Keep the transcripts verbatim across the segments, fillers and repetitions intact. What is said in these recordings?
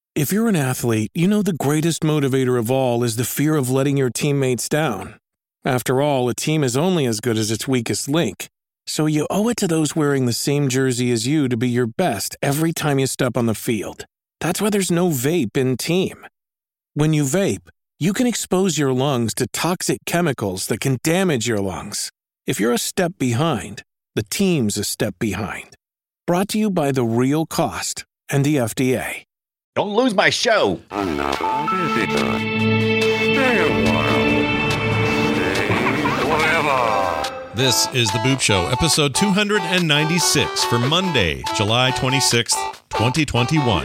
If you're an athlete, you know the greatest motivator of all is the fear of letting your teammates down. After all, a team is only as good as its weakest link. So you owe it to those wearing the same jersey as you to be your best every time you step on the field. That's why there's no vape in team. When you vape, you can expose your lungs to toxic chemicals that can damage your lungs. If you're a step behind, the team's a step behind. Brought to you by The Real Cost and the F D A. Don't lose my show. This is The Boop Show, episode two ninety-six for Monday, July twenty-sixth, twenty twenty-one.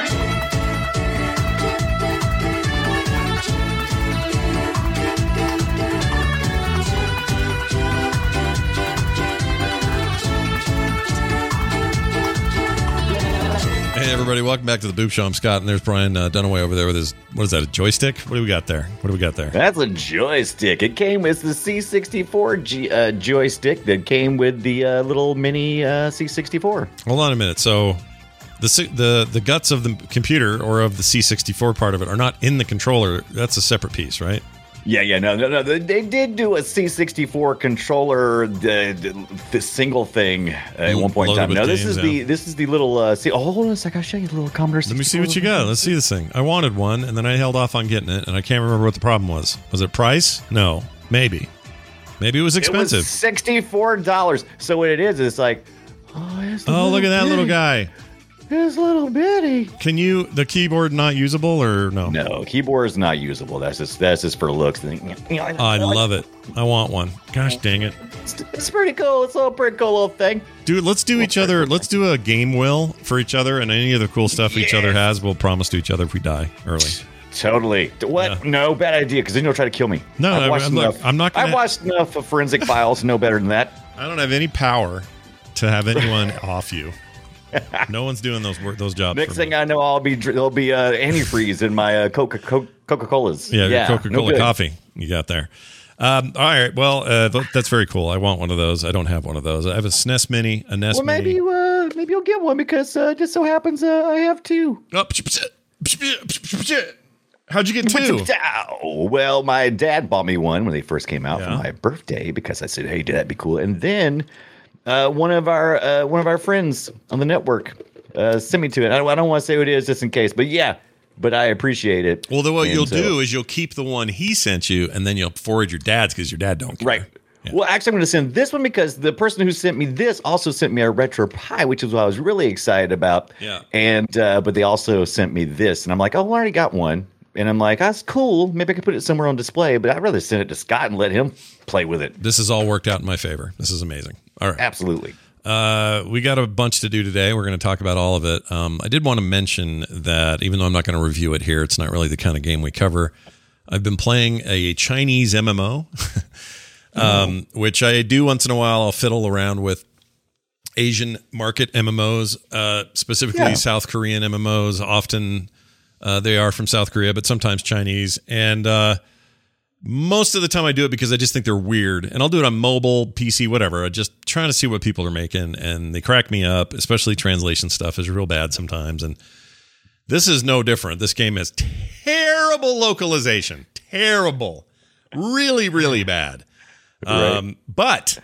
Hey everybody, welcome back to The Boop Show. I'm Scott, and there's Brian uh, Dunaway over there with his, what is that, a joystick? What do we got there? What do we got there? That's a joystick. It came with the C sixty-four G, uh, joystick that came with the uh, little mini uh, C sixty-four. Hold on a minute. So the the the guts of the computer or of the C sixty-four part of it are not in the controller. That's a separate piece, right? Yeah, yeah, no, no, no. They did do a C sixty-four controller, the, the, the single thing uh, at one point in time. No, this is the this is the little. Uh, see, oh, hold on a sec. I'll show you the little Commodore sixty-four. Let me see what you got. Let's see this thing. I wanted one, and then I held off on getting it, and I can't remember what the problem was. Was it price? No, maybe, maybe it was expensive. It was sixty-four dollars. So what it is, it's like, oh, it's oh look at that bitty. Little guy. It's little bitty. Can you, the keyboard not usable or no? No, keyboard is not usable. That's just that's just for looks. Oh, I love it. I want one. Gosh dang it. It's, it's pretty cool. It's a little pretty cool little thing. Dude, let's do each other. Let's do a game will for each other, and any of the cool stuff yeah. each other has, we'll promise to each other if we die early. Totally. What? Yeah. No, bad idea, because then you'll try to kill me. No, I've watched I'm, enough, I'm not gonna, I've watched enough of Forensic Files to know better than that. I don't have any power to have anyone off you. No one's doing those those jobs. Next thing I know, I'll be there'll be uh, antifreeze in my uh, Coca Coca Colas. Yeah, yeah Coca Cola no coffee you got there. Um, all right, well, uh, th- that's very cool. I want one of those. I don't have one of those. I have a S N E S Mini, a N E S well, Mini. maybe you, uh, maybe you'll get one because uh, just so happens uh, I have two. Oh, how'd you get two? Well, my dad bought me one when they first came out yeah. for my birthday because I said, "Hey, that'd be cool." And then. Uh, one of our uh, one of our friends on the network uh, sent me to it. I don't, I don't want to say who it is just in case, but yeah, but I appreciate it. Well, then what and you'll so, do is you'll keep the one he sent you, and then you'll forward your dad's because your dad don't care. Right. Yeah. Well, actually, I'm going to send this one because the person who sent me this also sent me a Retro Pi, which is what I was really excited about. Yeah. And uh, but they also sent me this, and I'm like, oh, I already got one. And I'm like, that's cool. Maybe I could put it somewhere on display, but I'd rather send it to Scott and let him play with it. This has all worked out in my favor. This is amazing. All right. Absolutely. Uh, we got a bunch to do today. We're going to talk about all of it. Um, I did want to mention that even though I'm not going to review it here, it's not really the kind of game we cover. I've been playing a Chinese M M O, um, oh. which I do once in a while. I'll fiddle around with Asian market M M Os, uh, specifically yeah. South Korean M M Os. Often uh, they are from South Korea, but sometimes Chinese. And uh, most of the time I do it because I just think they're weird, and I'll do it on mobile, P C, whatever. I'm just trying to see what people are making, and they crack me up, especially translation stuff is real bad sometimes. And this is no different. This game has terrible localization, terrible, really, really bad. Right. Um, but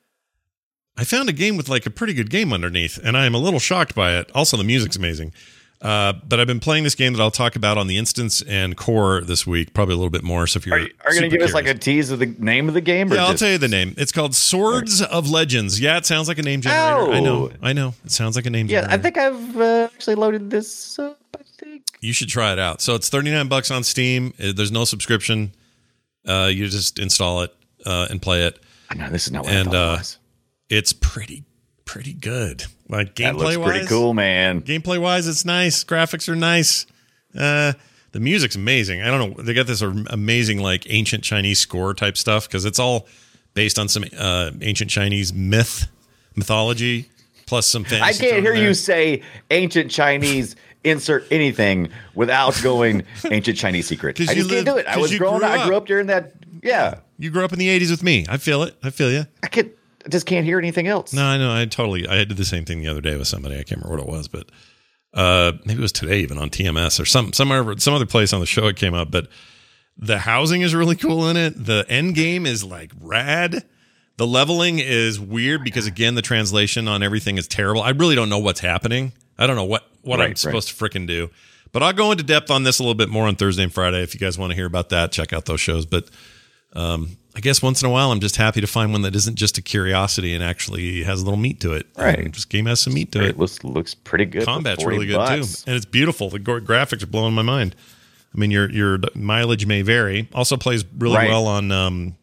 I found a game with like a pretty good game underneath, and I am a little shocked by it. Also, the music's amazing. Uh, but I've been playing this game that I'll talk about on the Instance and Core this week, probably a little bit more. So if you're are you, are you going to give us like a tease of the name of the game? Or yeah, I'll just... tell you the name. It's called Swords right. of Legends. Yeah, it sounds like a name generator. Oh. I know, I know. It sounds like a name yeah, generator. I think I've uh, actually loaded this up. I think you should try it out. So it's thirty-nine bucks on Steam. There's no subscription. Uh, you just install it uh, and play it. I know this is not what and, I thought uh, it was. It's pretty. Pretty good. Like gameplay that looks wise, pretty cool, man. Gameplay wise, it's nice. Graphics are nice. Uh, the music's amazing. I don't know. They got this amazing like ancient Chinese score type stuff because it's all based on some uh, ancient Chinese myth, mythology, plus some fantasy. I can't hear you say ancient Chinese. Insert anything without going ancient Chinese secret. I just live, can't do it. I was growing up. I grew up during that. Yeah, you grew up in the eighties with me. I feel it. I feel you. I could. I just can't hear anything else. No, I know. I totally. I did the same thing the other day with somebody. I can't remember what it was, but Uh, maybe it was today, even on T M S or some some other, some other place on the show it came up. But the housing is really cool in it. The end game is like rad. The leveling is weird because again, the translation on everything is terrible. I really don't know what's happening. I don't know what what right, I'm supposed right. to frickin' do. But I'll go into depth on this a little bit more on Thursday and Friday if you guys want to hear about that. Check out those shows. But um, I guess once in a while, I'm just happy to find one that isn't just a curiosity and actually has a little meat to it. Right. And this game has some meat to it. it. Looks looks pretty good. Combat's for really good bucks. too, and it's beautiful. The gra- graphics are blowing my mind. I mean, your your mileage may vary. Also plays really right. well on um,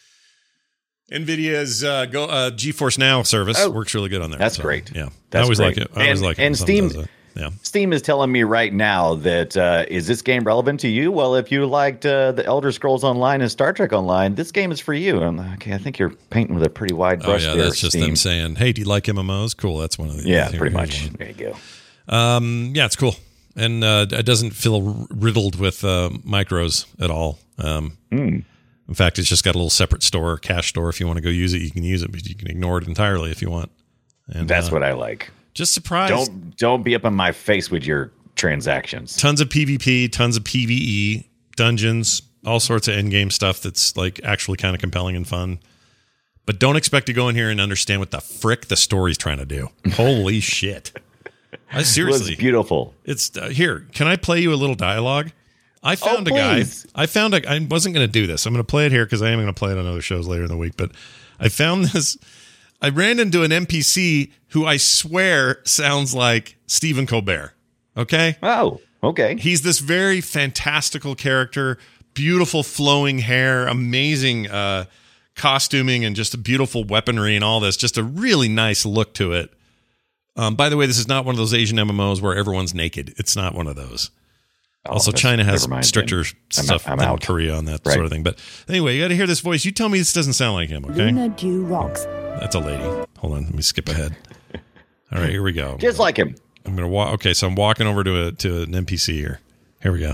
NVIDIA's uh, Go uh, GeForce Now service. Oh, works really good on there. That's so, great. Yeah, that's I always great. like it. I always and, like it. And Steam. Yeah. Steam is telling me right now that uh, is this game relevant to you? Well, if you liked uh, the Elder Scrolls Online and Star Trek Online, this game is for you. I'm like, okay, I think you're painting with a pretty wide brush Oh yeah, there, that's just Steam. them saying, "Hey, do you like M M Os? Cool, that's one of the Yeah, here, pretty here's much. one. There you go. Um, yeah, it's cool, and uh, it doesn't feel riddled with uh, micros at all. Um, mm. In fact, it's just got a little separate store, cache store. If you want to go use it, you can use it, but you can ignore it entirely if you want. And That's uh, what I like. Just surprised. Don't don't be up in my face with your transactions. Tons of PvP, tons of PvE, dungeons, all sorts of end game stuff that's like actually kind of compelling and fun. But don't expect to go in here and understand what the frick the story's trying to do. Holy shit! I seriously, It was beautiful. It's uh, here. Can I play you a little dialogue? I found oh, a guy. please. I found a. I wasn't going to do this. I'm going to play it here because I am going to play it on other shows later in the week. But I found this. I ran into an N P C who I swear sounds like Stephen Colbert. Okay. Oh, okay. He's this very fantastical character, beautiful flowing hair, amazing uh, costuming, and just a beautiful weaponry and all this. Just a really nice look to it. Um, by the way, this is not one of those Asian M M Os where everyone's naked. It's not one of those. Oh, also, China has never mind, stricter then. stuff I'm, I'm than out. Korea on that Right. sort of thing. But anyway, you got to hear this voice. You tell me this doesn't sound like him, okay? Luna Dew rocks. That's a lady. Hold on, let me skip ahead. All right, here we go. Just like him. I'm gonna walk. Okay, so I'm walking over to a to an N P C here. Here we go.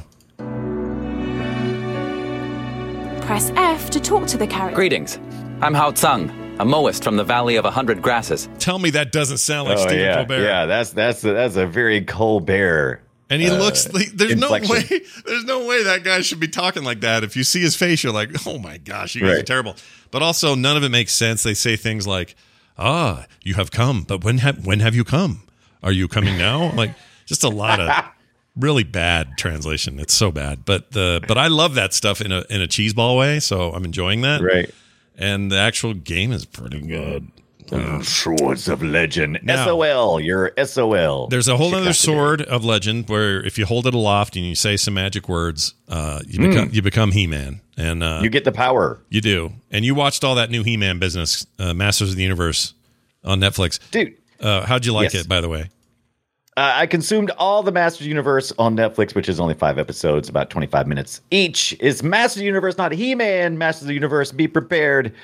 Press F to talk to the character. Greetings. I'm Hao Tsung, a Moist from the Valley of a Hundred Grasses. Tell me that doesn't sound like oh, Stephen yeah. Colbert. Yeah, that's that's a, that's a very Colbert. And he uh, looks like there's inflection. no way there's no way that guy should be talking like that. If you see his face, you're like, oh my gosh, you guys Right. are terrible. But also, none of it makes sense. They say things like, "Ah, you have come, but when have when have you come? Are you coming now?" Like, just a lot of really bad translation. It's so bad. But the but I love that stuff in a in a cheeseball way. So I'm enjoying that. Right. And the actual game is pretty good. Uh, Swords of Legend. Now- S O L. You're S O L. There's a whole other Chicago. sword of legend where if you hold it aloft and you say some magic words, uh, you become you become He-Man, and uh, You get the power. you do. And you watched all that new He-Man business, uh, Masters of the Universe, on Netflix. Dude, Uh, how'd you like Yes. it, by the way? Uh, I consumed all the Masters Universe on Netflix, which is only five episodes, about twenty-five minutes each. It's Masters Universe, not He-Man. Masters Universe, be prepared.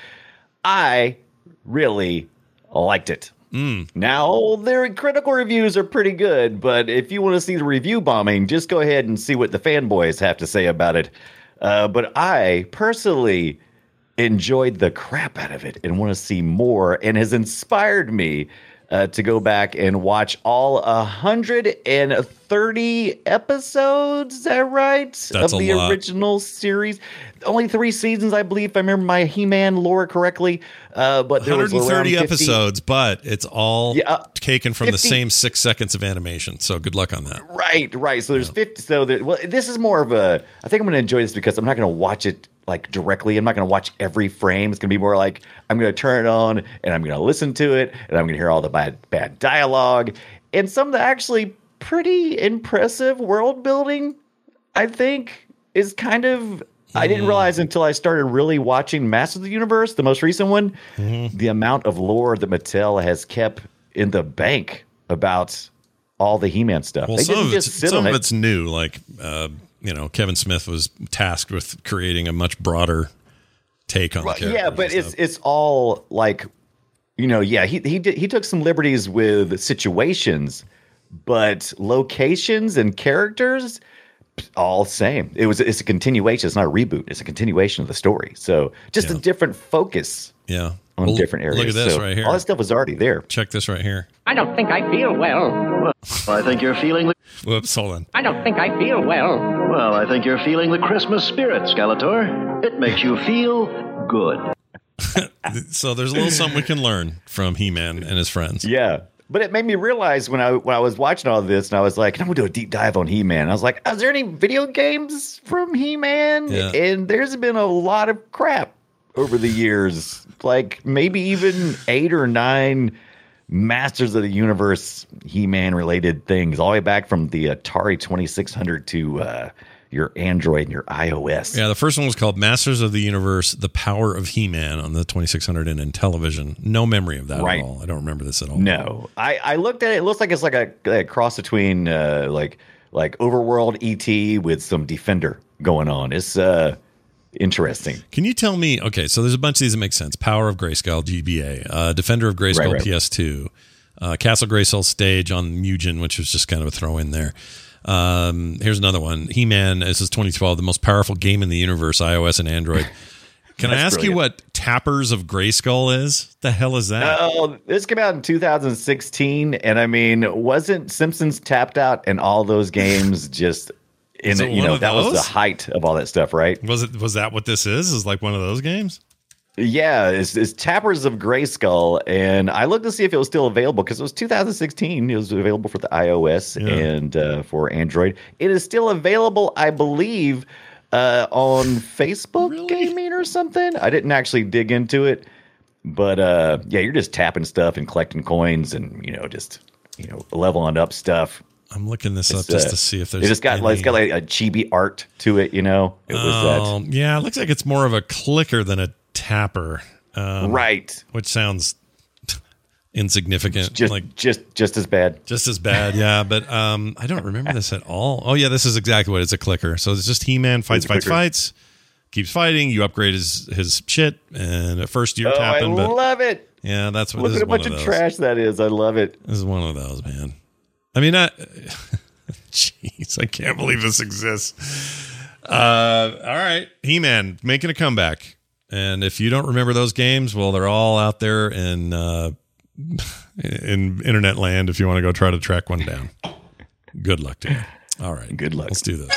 I really liked it. Mm. Now, their critical reviews are pretty good, but if you want to see the review bombing, just go ahead and see what the fanboys have to say about it. Uh, but I personally enjoyed the crap out of it and want to see more, and has inspired me uh, to go back and watch all one hundred thirty episodes. Is that right? That's of a the lot. original series. Only three seasons, I believe, if I remember my He-Man lore correctly. Uh, but there was one hundred thirty around fifty episodes, but it's all Yeah, uh, taken from the fifty same six seconds of animation. So good luck on that. Right, right. So there's fifty. So there, well, this is more of a. I think I'm going to enjoy this because I'm not going to watch it like directly. I'm not going to watch every frame. It's going to be more like I'm going to turn it on and I'm going to listen to it and I'm going to hear all the bad bad dialogue and some of the actually pretty impressive world building. I think is kind of. I didn't realize until I started really watching Masters of the Universe, the most recent one, Mm-hmm. the amount of lore that Mattel has kept in the bank about all the He-Man stuff. Well, they some didn't of, it's, just sit some on of it. it's new. Like, uh, you know, Kevin Smith was tasked with creating a much broader take on Well, the characters. yeah, but and it's stuff. it's all like, you know, yeah, he he did, he took some liberties with situations, but locations and characters all same. It was it's a continuation. It's not a reboot. It's a continuation of the story. So just Yeah. a different focus yeah. on on Well, different areas. look at this So right here. All that stuff was already there. Check this right here. I don't think I feel well. Well, I think you're feeling the... Whoops, hold on. I don't think I feel well. Well, I think you're feeling the Christmas spirit, Skeletor. It makes you feel good. So there's a little something we can learn from He-Man and his friends. Yeah. But it made me realize when I when I was watching all this, and I was like, I'm going to do a deep dive on He-Man. I was like, is there any video games from He-Man? Yeah. And there's been a lot of crap over the years. Like maybe even eight or nine Masters of the Universe He-Man related things, all the way back from the Atari twenty-six hundred to uh, your Android and your iOS. Yeah, the first one was called Masters of the Universe, The Power of He-Man on the twenty-six hundred and in television. No memory of that Right. at all. I don't remember this at all. No, I, I looked at it. It looks like it's like a, a cross between uh, like like Overworld E T with some Defender going on. It's uh, interesting. Can you tell me, okay, so there's a bunch of these that make sense. Power of Grayskull, G B A. Uh, Defender of Grayskull, Right, right. P S two. Uh, Castle Grayskull Stage on Mugen, which was just kind of a throw in there. Um, here's another one. He-Man, this is twenty twelve, the most powerful game in the universe, iOS and Android. Can I That's ask you brilliant. what Tappers of Grayskull is? The hell is that? Oh, this came out in two thousand sixteen, and I mean, wasn't Simpsons Tapped Out and all those games just in Is it? it You one know, of that was those? the height of all that stuff, right? was it? Was that what this is? Is like one of those games? Yeah, it's, it's Tappers of Grayskull, and I looked to see if it was still available because it was two thousand sixteen. It was available for the iOS Yeah. and uh, for Android. It is still available, I believe, uh, on Facebook Really? Gaming or something. I didn't actually dig into it, but uh, yeah, you're just tapping stuff and collecting coins, and you know, just you know, leveling up stuff. I'm looking this up It's, just uh, to see if there's. It just got like, it's got any- like a chibi art to it. You know, it was that. Um, yeah, it looks like it's more of a clicker than a tapper. Um, Right. Which sounds insignificant. Just, like just, just as bad. just as bad, yeah. But um, I don't remember this at all. Oh yeah, this is exactly what it's a clicker. So it's just He-Man fights, It's a fights, clicker. fights, keeps fighting. You upgrade his his shit, and at first you're Oh, tapping, I but love it. yeah, that's what Look this at is a one bunch of of those. trash that is. I love it. This is one of those, man. I mean, I, jeez, I can't believe this exists. Uh, all right, He-Man making a comeback. And if you don't remember those games, well, they're all out there in uh, in internet land. If you want to go try to track one down, good luck to you. All right, Good luck. Let's do this.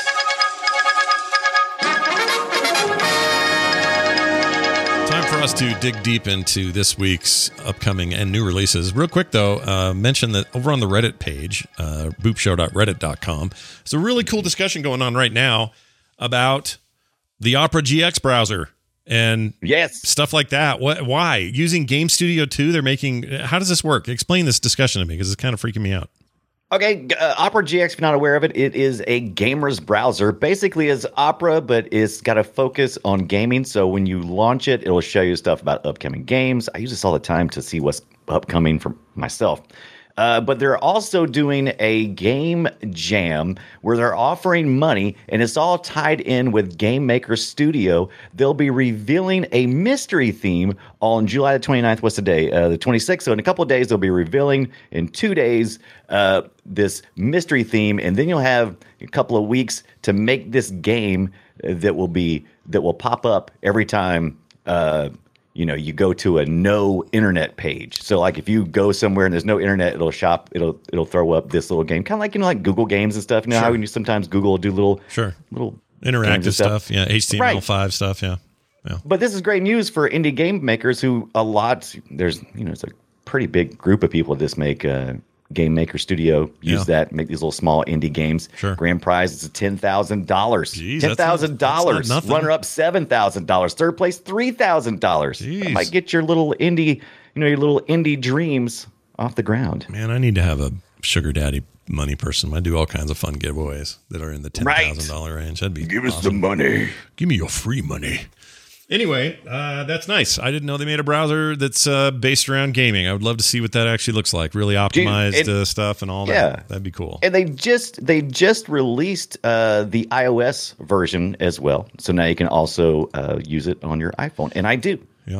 Time for us to dig deep into this week's upcoming and new releases. Real quick, though, uh, mention that over on the Reddit page, uh, boop show dot reddit dot com, there's a really cool discussion going on right now about the Opera G X browser and Yes. stuff like that. What? Why? Using Game Studio two, they're making... How does this work? Explain this discussion to me, because it's kind of freaking me out. Okay, uh, Opera G X, if you're not aware of it, it is a gamer's browser. Basically, it's Opera, but it's got a focus on gaming. So when you launch it, it'll show you stuff about upcoming games. I use this all the time to see what's upcoming for myself. Uh, but they're also doing a game jam where they're offering money, and it's all tied in with Game Maker Studio. They'll be revealing a mystery theme on July the twenty-ninth. What's the day? Uh, the twenty-sixth. So in a couple of days, they'll be revealing in two days uh, this mystery theme, and then you'll have a couple of weeks to make this game that will be that will pop up every time. Uh, you know, you go to a no internet page. So like if you go somewhere and there's no internet, it'll shop, it'll it'll throw up this little game. Kind of like, you know, like Google games and stuff. You know Sure. how when you sometimes Google will do little Sure. little games Interactive and stuff. Yeah, H T M L five Right. stuff, yeah. Yeah. But this is great news for indie game makers who a lot there's you know, it's a pretty big group of people that just make uh Game Maker Studio, use Yeah. that, make these little small indie games. Sure. Grand prize is ten thousand dollars. Jeez, ten that's not- thousand dollars. that's not nothing. Runner up seven thousand dollars. Third place three thousand dollars. Jeez. Might get your little indie, you know, your little indie dreams off the ground. Man, I need to have a sugar daddy money person. I do all kinds of fun giveaways that are in the ten thousand dollars range. That'd be awesome. money. Give me your free money. Anyway, uh, that's nice. I didn't know they made a browser that's uh, based around gaming. I would love to see what that actually looks like. Really optimized and- uh, stuff and all that. yeah. That'd be cool. And they just they just released uh, the iOS version as well, so now you can also uh, use it on your iPhone. And I do. Yeah.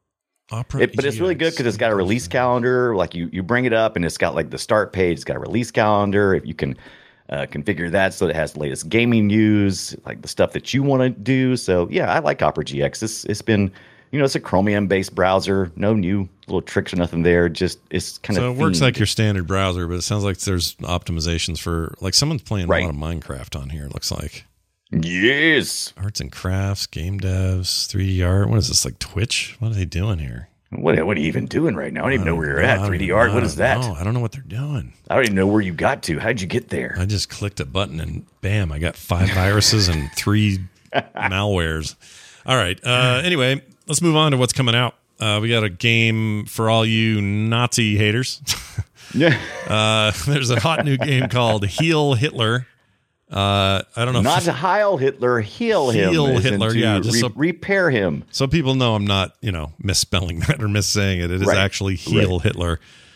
Opera It, but it's really good because it's got a release calendar. Like you, you bring it up and it's got like the start page. It's got a release calendar. If you can uh, configure that so it has the latest gaming news, like the stuff that you want to do. So yeah, I like Opera G X. It's, it's been you know, it's a Chromium-based browser. No new little tricks or nothing there. Just it's kind so of it works themed. like your standard browser, but it sounds like there's optimizations for like someone's playing Right. a lot of Minecraft on here. It looks like Yes. arts and crafts, game devs, three D art. What is this, like Twitch? What are they doing here? What what are you even doing right now? I don't even know where you're I at. don't three D even- art. I What don't is that? know. I don't know what they're doing. I don't even know where you got to. How'd you get there? I just clicked a button and bam, I got five viruses and three malwares. All right. Uh, anyway, let's move on to what's coming out. Uh, we got a game for all you Nazi haters. Yeah. Uh, there's a hot new game called Heal Hitler. Uh, I don't know. Not if, to Heil Hitler, heal him. Heal as in Hitler, to yeah, just re- so- repair him. so people know I'm not, you know, misspelling that or missaying it. It is Right. actually Heal Right. Hitler.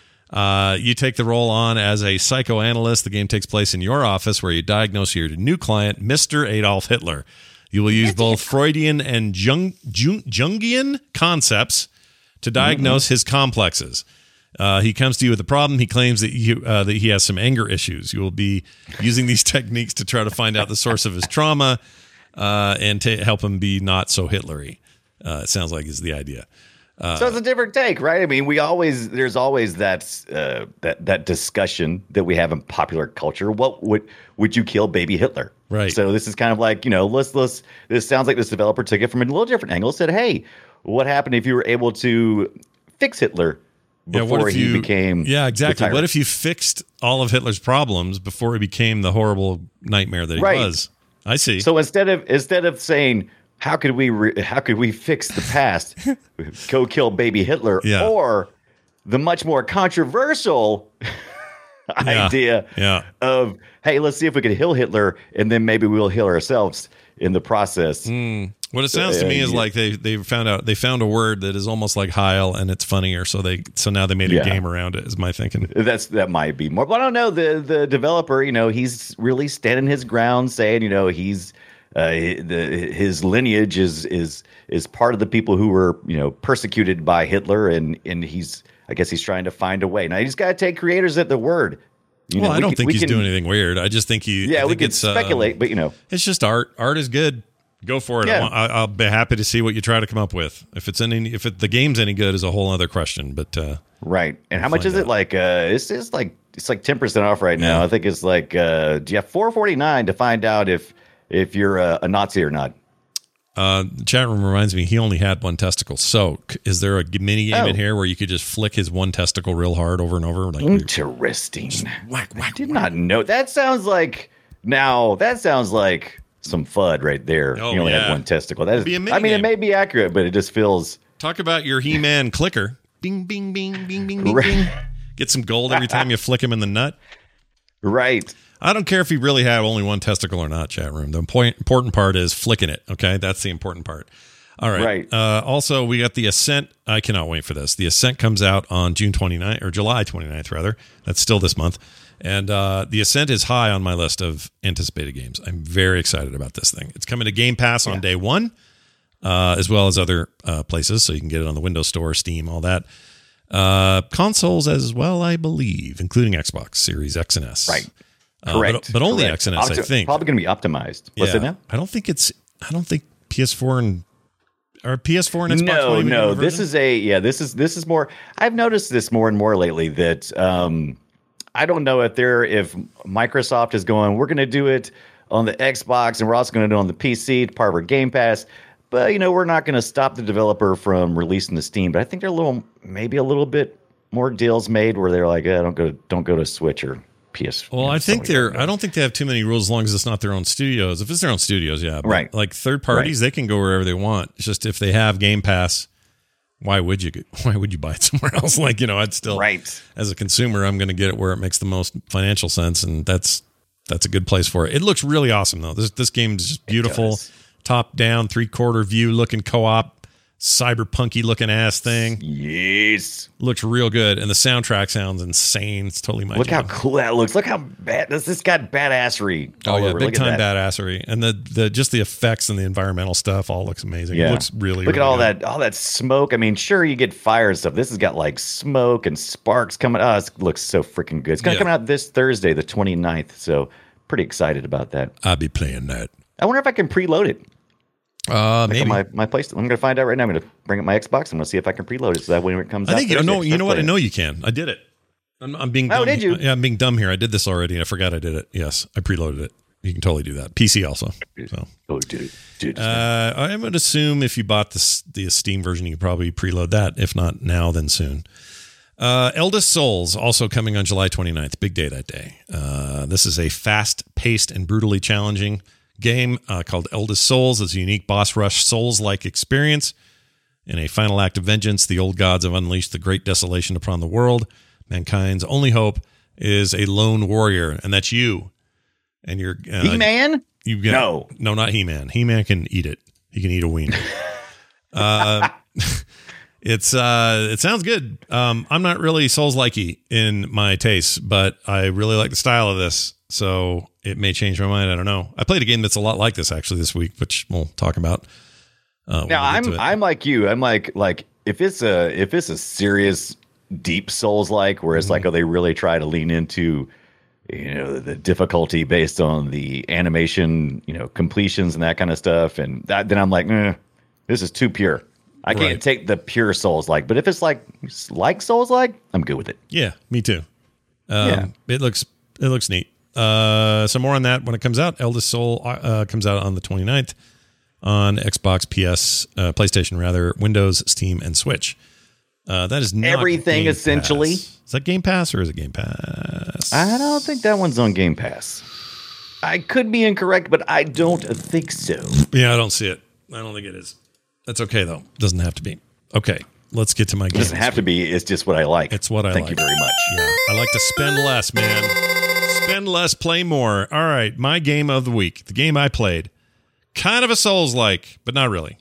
Uh, you take the role on as a psychoanalyst. The game takes place in your office where you diagnose your new client, Mister Adolf Hitler. You will use both Freudian and Jung, Jung, Jungian concepts to diagnose Mm-hmm. his complexes. Uh, he comes to you with a problem. He claims that you uh, that he has some anger issues. You will be using these techniques to try to find out the source of his trauma uh, and to help him be not so Hitlery. Uh, it sounds like is the idea. so it's a different take, right? I mean, we always there's always that uh, that that discussion that we have in popular culture. What would would you kill baby Hitler? Right. So this is kind of like, you know, let's let's. This sounds like this developer took it from a little different angle. Said, hey, what happened if you were able to fix Hitler Yeah, before what if he you, became? Yeah, exactly. the tyrant? What if you fixed all of Hitler's problems before he became the horrible nightmare that he Right. was? I see. So instead of instead of saying how could we re- how could we fix the past, go kill baby Hitler, Yeah. or the much more controversial Yeah. idea Yeah. of hey, let's see if we can heal Hitler, and then maybe we'll heal ourselves in the process. What it sounds to Uh, me is yeah. like they they found out they found a word that is almost like Heil and it's funnier, so they so now they made a Yeah. game around it. Is my thinking. That's that might be more, but I don't know. The the developer, you know, he's really standing his ground, saying, you know, he's uh, the his lineage is is is part of the people who were, you know, persecuted by Hitler, and and he's I guess he's trying to find a way. Now you just got to take creators at the word. You Well, know, I we don't can- think we he's can- doing anything weird. I just think he. I Yeah, we think can it's, uh, speculate, but you know, it's just art. Art is good. Go for it. I Yeah. want, I, I'll be happy to see what you try to come up with. If it's any, if it, the game's any good, is a whole other question. But uh, right? And how much find is it? out. Like, uh, it's it's like it's like ten percent off right now. Yeah. I think it's like uh, yeah, four forty nine to find out if if you're a, a Nazi or not. uh, the chat room reminds me he only had one testicle. So, c- is there a g- mini game Oh. in here where you could just flick his one testicle real hard over and over? Like, Interesting. whack, I whack, did not know. That sounds like now. That sounds like some F U D right there. Oh, you only yeah. have one testicle. That is. Be a I mean, minigame. it may be accurate, but it just feels Talk about your He-Man clicker. Bing, bing, bing, bing, bing, bing, Right. bing. Get some gold every time you flick him in the nut. right. I don't care if he really had only one testicle or not, chat room. The point, important part is flicking it, okay? That's the important part. All right. Right. Uh, also, we got the Ascent. I cannot wait for this. The Ascent comes out on June twenty-ninth, or July twenty-ninth, rather. That's still this month. And uh, the Ascent is high on my list of anticipated games. I'm very excited about this thing. It's coming to Game Pass on day one, uh, as well as other uh, places, so you can get it on the Windows Store, Steam, all that. Uh, consoles as well, I believe, including Xbox Series X and S. Right. Uh, but- Correct. but, only Correct. X and S, I Opti- think. Probably going to be optimized. What's Yeah. it now? I don't think it's. I don't think P S four and or P S four and Xbox. No, One even no. have a This version? is a yeah. This is this is more. I've noticed this more and more lately. That um, I don't know if they're if Microsoft is going. We're going to do it on the Xbox, and we're also going to do it on the P C. It's part of our Game Pass. But you know, we're not going to stop the developer from releasing the Steam. But I think they're a little, maybe a little bit more deals made where they're like, yeah, don't go, don't go to Switch or P S. Well, you know, I think Sony. they're. I don't think they have too many rules as long as it's not their own studios. If it's their own studios, yeah, but Right. Like third parties, they can go wherever they want. It's just if they have Game Pass, why would you? Why would you buy it somewhere else? Like you know, I'd still Right. as a consumer, I'm going to get it where it makes the most financial sense, and that's that's a good place for it. It looks really awesome though. This this game is just beautiful, does. top down, three quarter view looking co-op, cyberpunky looking ass thing. Yes. Looks real good, and the soundtrack sounds insane. It's totally my Look how jam. cool that looks. Look how bad this. This got badassery. Oh all yeah, over. big Look at time that. badassery, and the the just the effects and the environmental stuff all looks amazing. Yeah. It looks really. Look really at all good. that, all that smoke. I mean, sure you get fire and stuff. This has got like smoke and sparks coming. Oh, it looks so freaking good. It's gonna Yeah. come out this Thursday, the twenty-ninth. So pretty excited about that. I'll be playing that. I wonder if I can preload it. Uh, maybe my my place. I'm going to find out right now. I'm going to bring up my Xbox. I'm going to see if I can preload it so that when it comes I out. think you Thursday, know. You know what? I play know you can. I did it. I'm, I'm being. Oh, dumb. did you? Yeah, I'm being dumb here. I did this already. I forgot I did it. Yes, I preloaded it. You can totally do that. P C also. So. Oh, dude, dude. Uh, I would assume if you bought the the Steam version, you could probably preload that. If not now, then soon. Uh, Eldest Souls also coming on July twenty-ninth. Big day that day. Uh, this is a fast-paced and brutally challenging game uh, called Eldest Souls. It's a unique boss rush Souls-like experience. In a final act of vengeance, the old gods have unleashed the great desolation upon the world. Mankind's only hope is a lone warrior, and that's you. And you're uh, He-Man? You get, no, no, not He-Man. He-Man can eat it. He can eat a wiener. uh, it's uh, it sounds good. Um, I'm not really Souls-likey in my taste, but I really like the style of this, so it may change my mind. I don't know. I played a game that's a lot like this actually this week, which we'll talk about. Uh, now I'm I'm like you. I'm like like if it's a if it's a serious deep Souls-like, where it's mm-hmm. like oh they really try to lean into, you know, the difficulty based on the animation, you know, completions and that kind of stuff. And that, then I'm like, eh, this is too pure. I can't right. take the pure Souls like, but if it's like, like Souls like, I'm good with it. Yeah, me too. Um, yeah. It looks, it looks neat. Uh, some more on that when it comes out. Eldest Soul uh, comes out on the twenty-ninth on Xbox, P S, uh, PlayStation rather, Windows, Steam, and Switch. Uh, that is not everything Game essentially. Pass. Is that Game Pass or is it Game Pass? I don't think that one's on Game Pass. I could be incorrect, but I don't think so. Yeah, I don't see it. I don't think it is. That's okay though. Doesn't have to be. Okay, let's get to my game. It doesn't have to be. It's just what I like. It's what I Thank like. you very much. Yeah, I like to spend less, man. Spend less, play more. All right, my game of the week. The game I played. Kind of a Souls-like, but not really.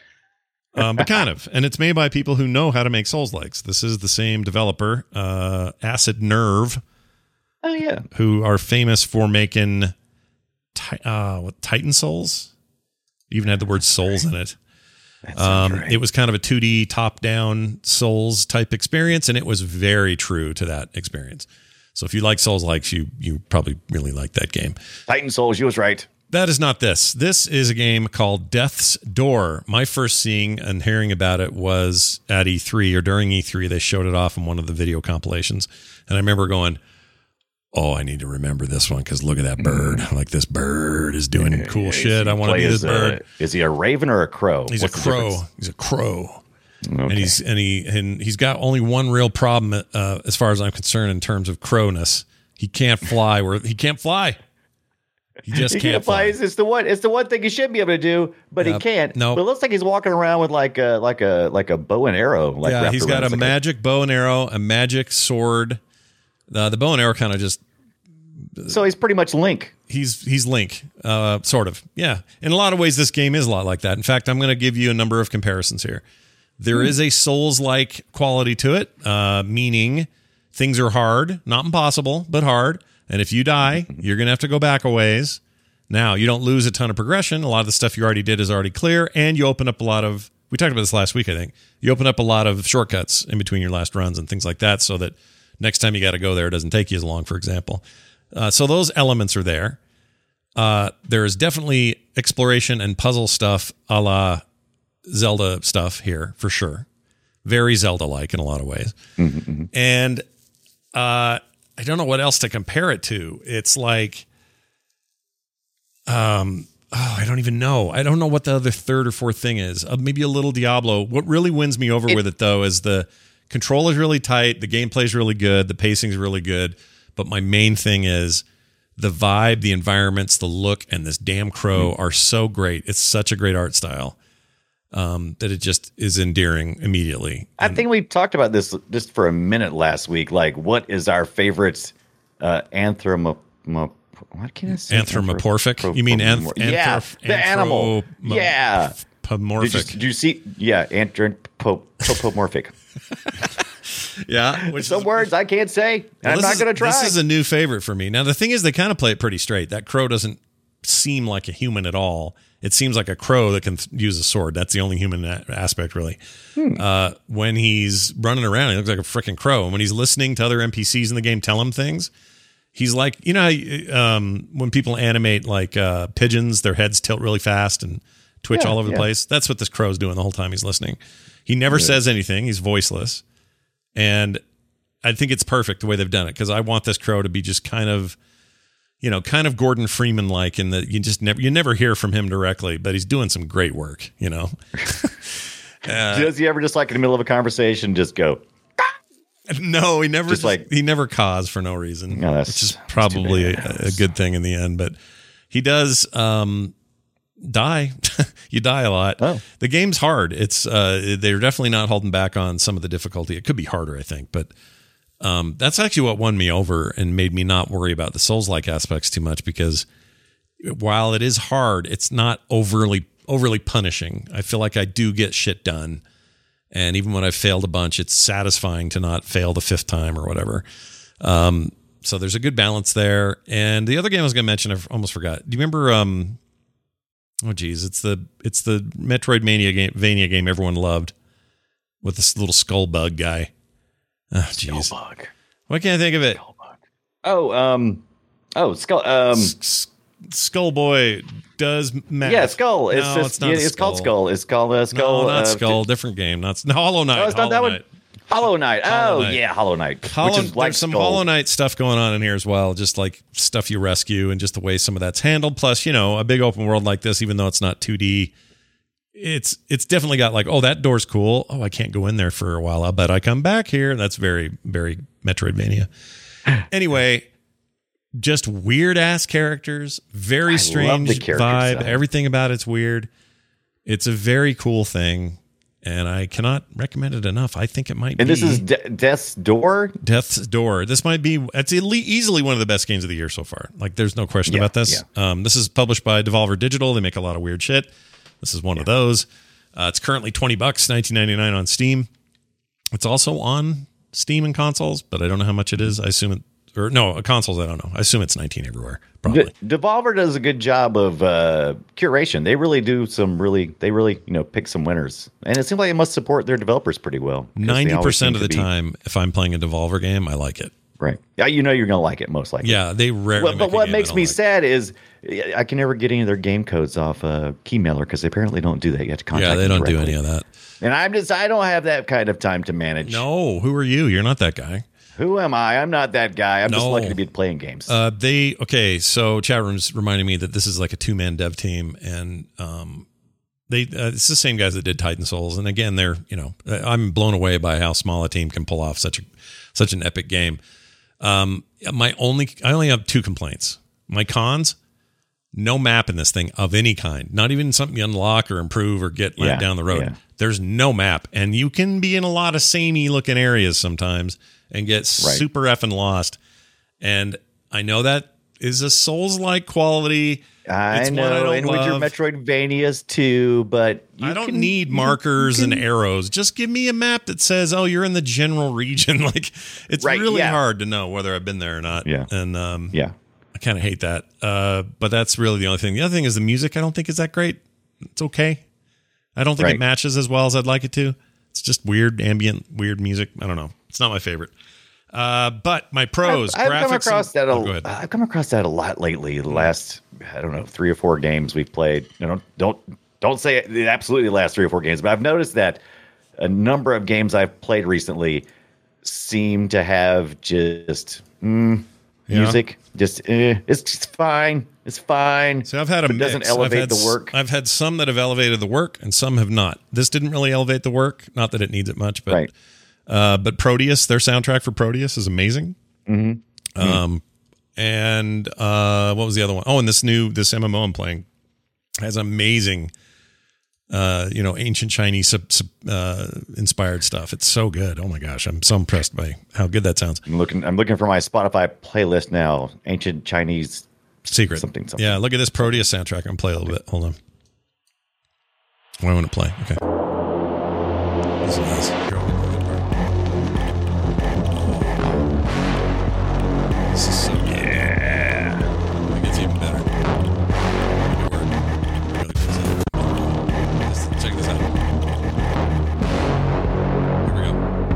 Um, but kind of. And it's made by people who know how to make Souls-likes. This is the same developer, uh, Acid Nerve. Oh, yeah. Who are famous for making ti- uh, what, Titan Souls? Even had the word Souls in it. Um, right. It was kind of a two D top-down Souls type experience, and it was very true to that experience. So if you like Souls-likes, you you probably really like that game. Titan Souls, you was right. That is not this. This is a game called Death's Door. My first seeing and hearing about it was at E three or during E three. They showed it off in one of the video compilations. And I remember going, oh, I need to remember this one because look at that bird. Mm. Like this bird is doing yeah, cool yeah, shit. I want to be this bird. A, is he a raven or a crow? He's What's a crow. He's a crow. Okay. And he's and he and he's got only one real problem uh, as far as I'm concerned in terms of crowness. He can't fly. Where he can't fly. He just he can't, can't fly. fly. It's the one. It's the one thing he should be able to do, but yep. he can't. No, nope. But it looks like he's walking around with like a like a like a bow and arrow. Like yeah, he's got a like magic a, bow and arrow, a magic sword. Uh, the bow and arrow kind of just. So he's pretty much Link. He's he's Link, uh, sort of. Yeah, in a lot of ways, this game is a lot like that. In fact, I'm going to give you a number of comparisons here. There hmm. is a Souls-like quality to it, uh, meaning things are hard, not impossible, but hard. And if you die, you're going to have to go back a ways. Now, you don't lose a ton of progression. A lot of the stuff you already did is already clear, and you open up a lot of, we talked about this last week, I think. You open up a lot of shortcuts in between your last runs and things like that so that next time you got to go there, it doesn't take you as long, for example. Uh, so those elements are there. Uh, there is definitely exploration and puzzle stuff a la Zelda stuff here, for sure. Very Zelda-like in a lot of ways. Mm-hmm. And uh, I don't know what else to compare it to. It's like... Um, oh, I don't even know. I don't know what the other third or fourth thing is. Uh, maybe a little Diablo. What really wins me over it, with it, though, is the control is really tight. The gameplay is really good. The pacing is really good. But my main thing is the vibe, the environments, the look, and this damn crow mm. are so great. It's such a great art style um, that it just is endearing immediately. I and, think we talked about this just for a minute last week. Like, what is our favorite uh, anthromo... What can I say? Anthropomorphic? Anthro- you mean anth- yeah, anthrop- the animal. Yeah. Anthropomorphic. Did you, did you see? Yeah, anthropomorphic. Yeah. Which Some is, words I can't say, and well, I'm not is, going to try. This is a new favorite for me. Now, the thing is, they kind of play it pretty straight. That crow doesn't seem like a human at all. It seems like a crow that can th- use a sword. That's the only human a- aspect, really. Hmm. Uh, when he's running around, he looks like a freaking crow. And when he's listening to other N P Cs in the game tell him things, he's like, you know, how, um, when people animate like uh, pigeons, their heads tilt really fast and twitch Yeah, all over the yeah. place. That's what this crow's doing the whole time he's listening. He never Yeah. says anything. He's voiceless. And I think it's perfect the way they've done it, because I want this crow to be just kind of, you know, kind of Gordon Freeman like, in that you just never you never hear from him directly, but he's doing some great work, you know. uh, Does he ever just like in the middle of a conversation just go? no, he never Just just like- he never caws for no reason, No, that's- which is that's probably too bad. a, a good thing in the end. But he does um, die. You die a lot. Oh. The game's hard. It's uh, they're definitely not holding back on some of the difficulty. It could be harder, I think, but. Um, that's actually what won me over and made me not worry about the Souls-like aspects too much, because while it is hard, it's not overly overly punishing. I feel like I do get shit done, and even when I've failed a bunch, it's satisfying to not fail the fifth time or whatever. Um, so there's a good balance there. And the other game I was going to mention, I almost forgot. Do you remember? Um, oh, geez, it's the it's the Metroidvania game, Vania game everyone loved, with this little skull bug guy. Oh, jeez. Skullbug. Why can't I think of it? Oh, um, oh, skull. Um, S- Skullboy does math. yeah, skull. It's no, just, it's not yeah, a it's called skull. It's called a skull. No, not uh, Skull. Different game. Not no, Hollow Knight. Oh, it's not that Hollow one. Knight. Hollow Knight. Hollow Oh, Knight. yeah, Hollow Knight. Hollow, which is like there's some Skull. Hollow Knight stuff going on in here as well, just like stuff you rescue and just the way some of that's handled. Plus, you know, a big open world like this, even though it's not two D, it's it's definitely got like, oh, that door's cool. Oh, I can't go in there for a while. I'll bet I come back here. That's very, very Metroidvania. Anyway, just weird ass characters, very I love strange the character vibe. design. Everything about it's weird. It's a very cool thing, and I cannot recommend it enough. I think it might And be. this is De- Death's Door. Death's Door. This might be, it's ele- easily one of the best games of the year so far. Like, there's no question Yeah, about this. Um, this is published by Devolver Digital. They make a lot of weird shit. This is one of those. Uh, it's currently twenty bucks, nineteen ninety-nine on Steam. It's also on Steam and consoles, but I don't know how much it is. I assume it, or no, consoles, I don't know. I assume it's nineteen everywhere, probably. De- Devolver does a good job of uh, curation. They really do some really, they really, you know, pick some winners. And it seems like they must support their developers pretty well. 'cause they ninety always percent of seem the to be- time, if I'm playing a Devolver game, I like it. Right. Yeah, you know you're going to like it most likely. Yeah, they rarely Well, but make a what game I makes don't me like. sad is I can never get any of their game codes off uh, Keymailer because they apparently don't do that. You have to contact Yeah, they them don't do directly. any of that. And I'm just, I don't have that kind of time to manage. No, who are you? You're not that guy. Who am I? I'm not that guy. I'm just No. lucky to be playing games. Uh, they okay. So chat room's reminding me that this is like a two man dev team, and um, they uh, it's the same guys that did Titan Souls. And again, they're you know I'm blown away by how small a team can pull off such a such an epic game. Um, my only I only have two complaints. My cons: no map in this thing of any kind. Not even something you unlock or improve or get like, Yeah, down the road. yeah. There's no map, and you can be in a lot of samey looking areas sometimes and get super effing lost. And I know that is a Souls-like quality. I It's one know, don't and with your love. Metroidvanias too, but you I don't can- need you- markers you can- and arrows. Just give me a map that says, "Oh, you're in the general region." Like, it's Right, really yeah. hard to know whether I've been there or not. Yeah. and um, Yeah. I kind of hate that. Uh, but that's really the only thing. The other thing is the music. I don't think is that great. It's okay. I don't think Right. it matches as well as I'd like it to. It's just weird ambient, weird music. I don't know. It's not my favorite. Uh, but my pros, I've, I've graphics. come across and- that. oh, go A, ahead. I've come across that a lot lately. The last, I don't know, three or four games we've played. You know, don't don't say it, absolutely the last three or four games, but I've noticed that a number of games I've played recently seem to have just mm, Yeah. music. Just eh, it's just fine. It's fine. So I've had a But it doesn't mix. I've elevate had the s- work. I've had some that have elevated the work, and some have not. This didn't really elevate the work. Not that it needs it much, but Right. uh, but Proteus, their soundtrack for Proteus is amazing. Mm-hmm. Um, and uh, what was the other one? Oh, and this new this M M O I'm playing has amazing, uh, you know, ancient Chinese sub, sub, uh, inspired stuff. It's so good. Oh my gosh, I'm so impressed by how good that sounds. I'm looking. I'm looking for my Spotify playlist now. Ancient Chinese. Secret. Something, something. Yeah, look at this Proteus soundtrack. I'm gonna play a little bit. Hold on. What I want to play. Okay. This is nice. Here, I'll get the good part. This is so good. Yeah. It gets even better. It really goes in. Let's check this out. Here we go.